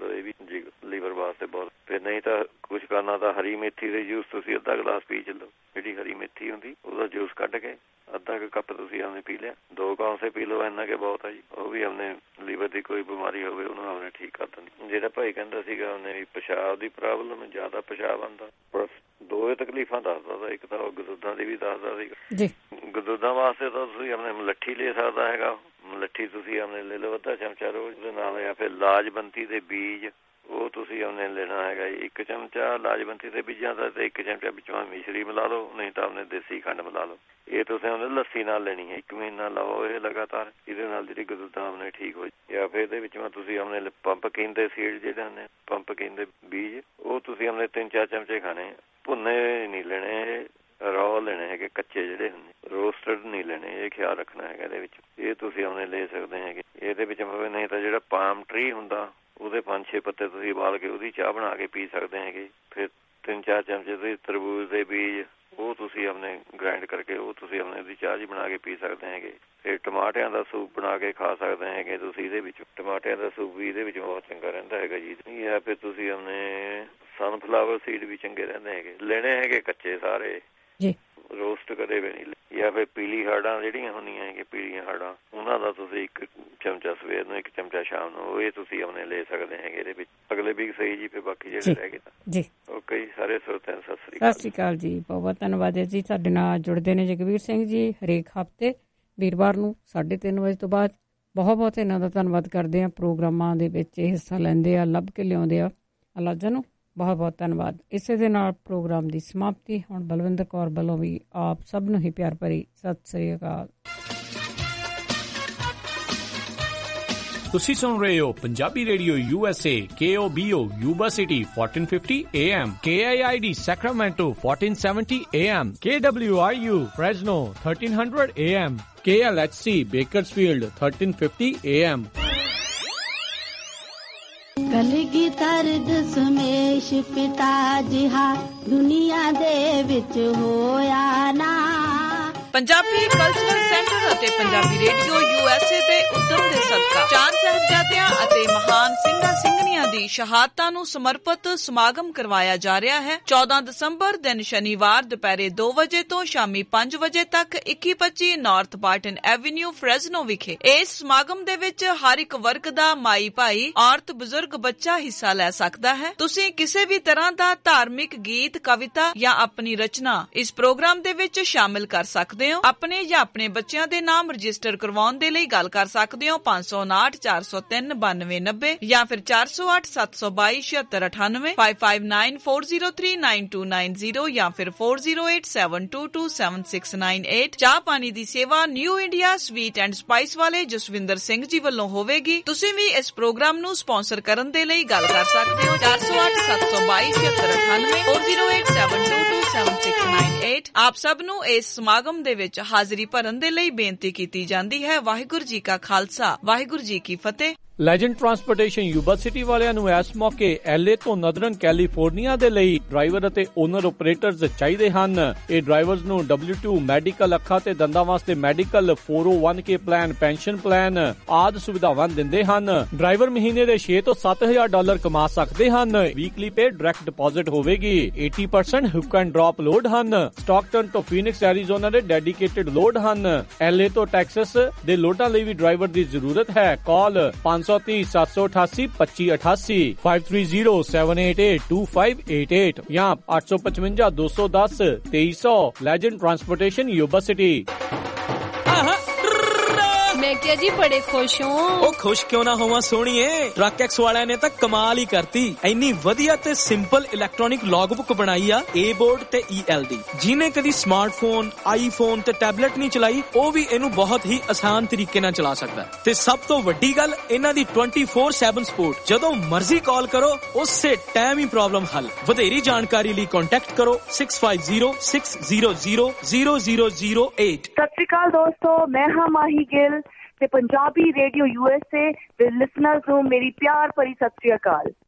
ਹਾਂਜੀ ਲੀਵਰ ਵਾਸਤੇ ਬਹੁਤ। ਤੇ ਨਹੀਂ ਤਾਂ ਕੁਛ ਕਰਨਾ ਤਾਂ ਹਰੀ ਮੇਥੀ ਦੇ ਜੂਸ ਤੁਸੀਂ ਅੱਧਾ ਗਲਾਸ ਪੀ ਚੱਲੋ। ਜਿਹੜੀ ਹਰੀ ਮੇਥੀ ਹੁੰਦੀ ਉਹਦਾ ਜੂਸ ਕੱਢ ਕੇ ਅੱਧਾ ਕੁ ਕੱਪ ਤੁਸੀਂ ਆਪਣੇ ਪੀ ਲਿਆ, ਦੋ ਕੌਂਸੇ ਪੀ ਲਓ, ਇੰਨਾ ਕਿ ਬਹੁਤ ਆ ਜੀ। ਉਹ ਵੀ ਆਪਣੇ ਲੀਵਰ ਦੀ ਕੋਈ ਬਿਮਾਰੀ ਹੋਵੇ ਉਹਨੂੰ ਆਪਣੇ ਠੀਕ ਕਰ ਦਿੰਦੀ। ਜਿਹੜਾ ਭਾਈ ਕਹਿੰਦਾ ਸੀਗਾ ਉਹਨੇ ਵੀ ਪਿਸ਼ਾਬ ਦੀ ਪ੍ਰੋਬਲਮ, ਜ਼ਿਆਦਾ ਪਿਸ਼ਾਬ ਆਉਂਦਾ, ਬਸ ਦੋ ਹੀ ਤਕਲੀਫਾਂ ਦੱਸਦਾ ਤਾ। ਇੱਕ ਤਾਂ ਉਹ ਗਦੂਦਾਂ ਦੀ ਵੀ ਦੱਸਦਾ ਸੀਗਾ। ਗਦੂਦਾਂ ਵਾਸਤੇ ਤਾਂ ਤੁਸੀਂ ਆਪਣੇ ਮਲੱਠੀ ਲੈ ਸਕਦਾ ਹੈਗਾ। ਮਲੱਠੀ ਤੁਸੀਂ ਆਪਣੇ ਲੈ ਲਓ ਅੱਧਾ ਚਮਚਾ ਰੋਜ਼ ਦੇ ਨਾਲ, ਜਾਂ ਫਿਰ ਲਾਜਵੰਤੀ ਦੇ ਬੀਜ ਉਹ ਤੁਸੀਂ ਆਪਣੇ ਲੈਣਾ ਹੈਗਾ ਜੀ। ਇੱਕ ਚਮਚਾ ਲਾਜਵੰਤੀ ਦੇ ਬੀਜਾਂ ਦਾ ਤੇ ਇੱਕ ਚਮਚਾ ਵਿੱਚੋਂ ਮਿਸ਼ਰੀ ਮਿਲਾ ਲਓ, ਨਹੀਂ ਤਾਂ ਆਪਣੇ ਦੇਸੀ ਖੰਡ ਮਿਲਾ ਲਓ। ਇਹ ਤੁਸੀਂ ਉਹਨੇ ਲੱਸੀ ਨਾਲ ਲੈਣੀ ਹੈ। ਇੱਕ ਮਹੀਨਾ ਲਓ ਇਹ ਲਗਾਤਾਰ, ਇਹਦੇ ਨਾਲ ਜਿਹੜੀ ਗਦੂਦਾਂ ਆਪਣੇ ਠੀਕ ਹੋ ਜਾਏ। ਜਾਂ ਫਿਰ ਇਹਦੇ ਵਿੱਚ ਤੁਸੀਂ ਆਪਣੇ ਪੰਪਕਿਨ ਦੇ ਸੀਡ ਜਿਹੜੇ ਹੁੰਦੇ ਪੰਪਕਿਨ ਦੇ ਬੀਜ ਉਹ ਤੁਸੀਂ ਆਪਣੇ ਤਿੰਨ ਚਾਰ ਚਮਚੇ ਖਾਣੇ। ਭੁੰਨੇ ਨਹੀਂ ਲੈਣੇ, ਰੌ ਲੈਣੇ ਹੈਗੇ, ਕੱਚੇ ਜਿਹੜੇ ਹੁੰਦੇ, ਰੋਸਟਡ ਨਹੀਂ ਲੈਣੇ। ਇਹ ਖਿਆਲ ਰੱਖਣਾ ਹੈਗਾ ਇਹਦੇ ਵਿੱਚ। ਇਹ ਤੁਸੀਂ ਆਪਣੇ ਲੈ ਸਕਦੇ ਹੈਗੇ। ਇਹਦੇ ਵਿੱਚ ਨਹੀਂ ਤਾਂ ਜਿਹੜਾ ਪਾਮ ਟਰੀ ਹੁੰਦਾ ਉਹਦੇ ਪੰਜ ਛੇ ਪੱਤੇ ਤੁਸੀਂ ਉਬਾਲ ਕੇ ਉਹਦੀ ਚਾਹ ਬਣਾ ਕੇ ਪੀ ਸਕਦੇ ਹੈਗੇ। ਫਿਰ ਤਿੰਨ ਚਾਰ ਚਮਚੇ ਤੁਸੀਂ ਤਰਬੂਜ ਦੇ ਬੀਜ ਉਹ ਤੁਸੀਂ ਆਪਣੇ ਗ੍ਰਾਈਂਡ ਕਰਕੇ ਉਹ ਤੁਸੀਂ ਆਪਣੇ ਉਹਦੀ ਚਾਹ ਜੀ ਬਣਾ ਕੇ ਪੀ ਸਕਦੇ ਹੈਗੇ। ਫਿਰ ਟਮਾਟਿਆਂ ਦਾ ਸੂਪ ਬਣਾ ਕੇ ਖਾ ਸਕਦੇ ਹੈਗੇ ਤੁਸੀਂ। ਇਹਦੇ ਵਿੱਚ ਟਮਾਟਿਆਂ ਦਾ ਸੂਪ ਵੀ ਇਹਦੇ ਵਿੱਚ ਬਹੁਤ ਚੰਗਾ ਰਹਿੰਦਾ ਹੈਗਾ ਜੀ। ਜਾਂ ਫਿਰ ਤੁਸੀਂ ਆਪਣੇ ਸਨਫਲਾਵਰ ਸੀਡ ਵੀ ਚੰਗੇ ਰਹਿੰਦੇ ਹੈਗੇ। ਲੈਣੇ ਹੈਗੇ ਕੱਚੇ ਸਾਰੇ, ਰੋਸਟ ਕਰੇ ਵੀ ਨਹੀਂ। ਜਾਂ ਫਿਰ ਪੀਲੀ ਹਾੜਾਂ ਜਿਹੜੀਆਂ ਹੁੰਦੀਆਂ ਹੈਗੀਆਂ, ਪੀਲੀਆਂ ਹਾੜਾਂ, ਉਹਨਾਂ ਦਾ ਤੁਸੀਂ ਇੱਕ ਚਮਚਾ ਸਵੇਰ ਨੂੰ, ਇੱਕ ਚਮਚਾ ਸ਼ਾਮ ਨੂੰ, ਇਹ ਤੁਸੀਂ ਆਪਣੇ ਲੈ ਸਕਦੇ ਹੈਗੇ ਇਹਦੇ ਵਿੱਚ। ਅਗਲੇ ਵੀ ਸਹੀ ਜੀ। ਫਿਰ ਬਾਕੀ ਜਿਹੜੇ ਰਹਿ ਗਏ ਜੀ ਓਕੇ ਜੀ। ਸਾਰੇ ਸਰੋਤਿਆਂ ਨੂੰ ਸਤਿ ਸ੍ਰੀ ਅਕਾਲ। ਸਤਿ ਸ੍ਰੀ ਅਕਾਲ ਜੀ, ਬਹੁਤ ਬਹੁਤ ਧੰਨਵਾਦ ਹੈ ਜੀ। ਸਾਡੇ ਨਾਲ ਜੁੜਦੇ ਨੇ ਜਗਵੀਰ ਸਿੰਘ ਜੀ ਹਰੇਕ ਹਫ਼ਤੇ ਵੀਰਵਾਰ ਨੂੰ ਸਾਢੇ ਤਿੰਨ ਵਜੇ ਤੋਂ ਬਾਅਦ। ਬਹੁਤ ਬਹੁਤ ਇਹਨਾਂ ਦਾ ਧੰਨਵਾਦ ਕਰਦੇ ਹਾਂ। ਪ੍ਰੋਗਰਾਮਾਂ ਦੇ ਵਿੱਚ ਹਿੱਸਾ ਲੈਂਦੇ ਆ, ਲੱਭ ਕੇ ਲਿਆਉਂਦੇ ਆ ਅਲਾਜਾਂ ਨੂੰ। ਬਹੁਤ ਬਹੁਤ ਧੰਨਵਾਦ। ਇਸੇ ਦੇ ਨਾਲ ਪ੍ਰੋਗਰਾਮ ਦੀ ਸਮਾਪਤੀ। ਹੁਣ ਬਲਵਿੰਦਰ ਕੌਰ ਵੱਲੋਂ ਵੀ ਆਪ ਸਭ ਨੂੰ ਹੀ ਪਿਆਰ ਭਰੀ ਸਤਿ ਸ੍ਰੀ ਅਕਾਲ। ਤੁਸੀਂ ਸੁਣ ਰਹੇ ਹੋ Punjabi radio U S A, K O B O Yuba City fourteen fifty A M, K I I D Sacramento fourteen seventy A M, K W I U Fresno thirteen hundred A M, K L H C Bakersfield thirteen fifty A M। ਕਲਗੀ ਤਰਦ ਸਮੇਸ਼ ਪਿਤਾ ਜਿਹਾ ਦੁਨੀਆ ਦੇ ਵਿੱਚ ਹੋਇਆ ਨਾ। Punjabi cultural centre ਅਤੇ Punjabi radio U S A ਦੇ ਉਦਮ ਦੇ ਸਦਕਾ ਚਾਰ ਸਾਹਿਬਜ਼ਾਦਿਆਂ ਅਤੇ ਮਹਾਨ ਸਿੰਘਾਂ ਸਿੰਘਣੀਆਂ ਦੀ ਸ਼ਹਾਦਤਾਂ ਨੂੰ ਸਮਰਪਿਤ ਸਮਾਗਮ ਕਰਵਾਇਆ ਜਾ ਰਿਹਾ ਹੈ। ਚੌਦਾਂ ਦਸੰਬਰ ਦਿਨ ਸ਼ਨੀਵਾਰ ਦੁਪਹਿਰੇ ਦੋ ਵਜੇ ਤੋਂ ਸ਼ਾਮੀ ਪੰਜ ਵਜੇ ਤੱਕ ਇੱਕੀ ਪੱਚੀ ਨਾਰਥ ਬਾਰਟਨ ਐਵੀਨਿਊ ਫ੍ਰੈਜ਼ਨੋ ਵਿਖੇ। ਇਸ ਸਮਾਗਮ ਦੇ ਵਿੱਚ ਹਰ ਇੱਕ ਵਰਗ ਦਾ ਮਾਈ ਭਾਈ, ਔਰਤ, ਬਜ਼ੁਰਗ, ਬੱਚਾ ਹਿੱਸਾ ਲੈ ਸਕਦਾ ਹੈ। ਤੁਸੀਂ ਕਿਸੇ ਵੀ ਤਰ੍ਹਾਂ ਦਾ ਧਾਰਮਿਕ ਗੀਤ, ਕਵਿਤਾ ਜਾਂ ਆਪਣੀ ਰਚਨਾ ਇਸ ਪ੍ਰੋਗਰਾਮ ਦੇ ਵਿੱਚ ਸ਼ਾਮਿਲ ਕਰ ਸਕਦੇ ਹੋ। ਆਪਣੇ ਜਾਂ ਆਪਣੇ ਬੱਚਿਆਂ ਦੇ ਨਾਮ ਰਜਿਸਟਰ ਕਰਵਾਉਣ ਦੇ ਲਈ ਗੱਲ ਕਰ ਸਕਦੇ ਹੋ ਪੰਜ ਸੌ ਉਨਾਹਠ ਚਾਰ ਸੌ ਤਿੰਨ ਬਾਨਵੇਂ ਨੱਬੇ ਜਾਂ ਫਿਰ ਚਾਰ ਸੌ ਅੱਠ ਸੱਤ ਸੌ ਬਾਈ ਛਿਅੱਤਰ ਅਠਾਨਵੇਂ five five nine four zero three nine two nine zero ਜਾਂ ਫਿਰ four zero eight seven two two seven six nine eight। ਚਾਹ ਪਾਣੀ ਦੀ ਸੇਵਾ New India Sweet and Spice ਵਾਲੇ ਜਸਵਿੰਦਰ ਸਿੰਘ ਜੀ ਵੱਲੋਂ ਹੋਵੇਗੀ। ਤੁਸੀਂ ਵੀ ਇਸ ਪ੍ਰੋਗਰਾਮ ਨੂੰ ਸਪਾਂਸਰ ਕਰਨ ਦੇ ਲਈ ਗੱਲ ਕਰ ਸਕਦੇ ਹੋ ਚਾਰ ਸੌ ਅੱਠ ਸੱਤ ਸੌ ਬਾਈ ਛਿਅੱਤਰ ਅਠਾਨਵੇਂ four zero eight seven two two seven six nine eight। ਆਪ ਸਭ ਨੂੰ ਇਸ ਸਮਾਗਮ ਦੇ ਵਿੱਚ ਹਾਜ਼ਰੀ ਭਰਨ ਦੇ ਲਈ ਬੇਨਤੀ ਕੀਤੀ ਜਾਂਦੀ ਹੈ। ਵਾਹਿਗੁਰੂ ਜੀ ਕਾ ਖਾਲਸਾ, ਵਾਹਿਗੁਰੂ ਜੀ ਕੀ ਫਤਿਹ। ਲੈਜੈਂਡ ਟਰਾਂਸਪੋਰਟੇਸ਼ਨ ਯੂਬਾ ਸਿਟੀ ਵਾਲਿਆਂ ਨੂੰ ਇਸ ਮੌਕੇ ਐਲਏ ਤੋਂ ਨਦਰਨ ਕੈਲੀਫੋਰਨੀਆ ਦੇ ਲਈ ਡਰਾਈਵਰ ਅਤੇ ਓਨਰ ਆਪਰੇਟਰਸ ਚਾਹੀਦੇ ਹਨ। ਇਹ ਡਰਾਈਵਰਸ ਨੂੰ ਡਬਲਿਊ ਟੂ ਮੈਡੀਕਲ, ਅੱਖਾਂ ਤੇ ਦੰਦਾਂ ਵਾਸਤੇ medical, four oh one K plan, pension plan ਆਦਿ ਸੁਵਿਧਾਵਾਂ ਦਿੰਦੇ ਹਨ। ਡਰਾਈਵਰ ਮਹੀਨੇ ਦੇ ਛੇ ਤੋਂ ਸੱਤ ਹਜ਼ਾਰ ਡਾਲਰ ਕਮਾ ਸਕਦੇ ਹਨ। ਵੀਕਲੀ ਪੇ ਡਾਇਰੈਕਟ ਡਿਪੋਜ਼ਿਟ ਹੋਵੇਗੀ। eighty percent hook and drop load ਹਨ। ਸਟਾਕਟਨ ਤੋਂ ਫੀਨਿਕਸ ਐਰੀਜ਼ੋਨਾ ਦੇ ਡੈਡੀਕੇਟਡ ਲੋਡ ਹਨ। ਐਲਏ ਤੋਂ ਟੈਕਸਸ ਦੇ ਲੋਡਾਂ ਲਈ ਵੀ ਡਰਾਈਵਰ ਦੀ ਜ਼ਰੂਰਤ ਹੈ। ਕਾਲ ਪੰਜ ਸੌ ਤੀਹ ਸੱਤ ਸੌ ਅਠਾਸੀ ਪੱਚੀ ਅਠਾਸੀ five three zero seven eight eight two five eight eight ਜਾਂ ਅੱਠ ਸੌ ਪਚਵੰਜਾ ਦੋ ਸੌ ਦਸ ਤੇਈ ਸੌ। Legend Transportation Yuba City. मैं क्या जी बड़े खुश हूँ। ਉਹ ਖੁਸ਼ ਕਿਉਂ ਨਾ ਹੋਵਾਂ ਸੋਹਣੀਏ, ਟਰੱਕ ਐਕਸ ਵਾਲਿਆਂ ਨੇ ਤਾਂ ਕਮਾਲ ਹੀ ਕਰਤੀ। ਇੰਨੀ ਵਧੀਆ ਤੇ ਸਿੰਪਲ ਇਲੈਕਟ੍ਰੋਨਿਕ ਲੌਗਬੁੱਕ ਬਣਾਈ ਆ ਏ ਬੋਰਡ ਤੇ ਈ ਐਲ ਡੀ। ਜਿਹਨੇ ਕਦੀ ਸਮਾਰਟਫੋਨ, ਆਈਫੋਨ ਤੇ ਟੈਬਲੇਟ ਨਹੀਂ ਚਲਾਈ ਉਹ ਵੀ ਇਹਨੂੰ ਬਹੁਤ ਹੀ ਆਸਾਨ ਤਰੀਕੇ ਨਾਲ ਚਲਾ ਸਕਦਾ। ਤੇ ਸਭ ਤੋਂ ਵੱਡੀ ਗੱਲ ਇਹਨਾਂ ਦੀ twenty-four seven ਸਪੋਰਟ। ਜਦੋਂ ਮਰਜ਼ੀ ਕਾਲ ਕਰੋ ਉਸੇ ਟਾਈਮ ਹੀ ਪ੍ਰੋਬਲਮ ਹੱਲ। ਵਧੇਰੀ ਜਾਣਕਾਰੀ ਲਈ ਕੰਟੈਕਟ ਕਰੋ six five zero six zero zero zero zero zero eight। ਸਤਿ ਸ਼੍ਰੀ ਅਕਾਲ ਦੋਸਤੋ, ਮੈਂ ਹਾਂ ਮਾਹੀ ਗਿੱਲ ਤੇ Punjabi radio U S A ਦੇ ਲਿਸਨਰਸ ਨੂੰ ਮੇਰੀ ਪਿਆਰ ਭਰੀ ਸਤਿ ਸ਼੍ਰੀ ਅਕਾਲ।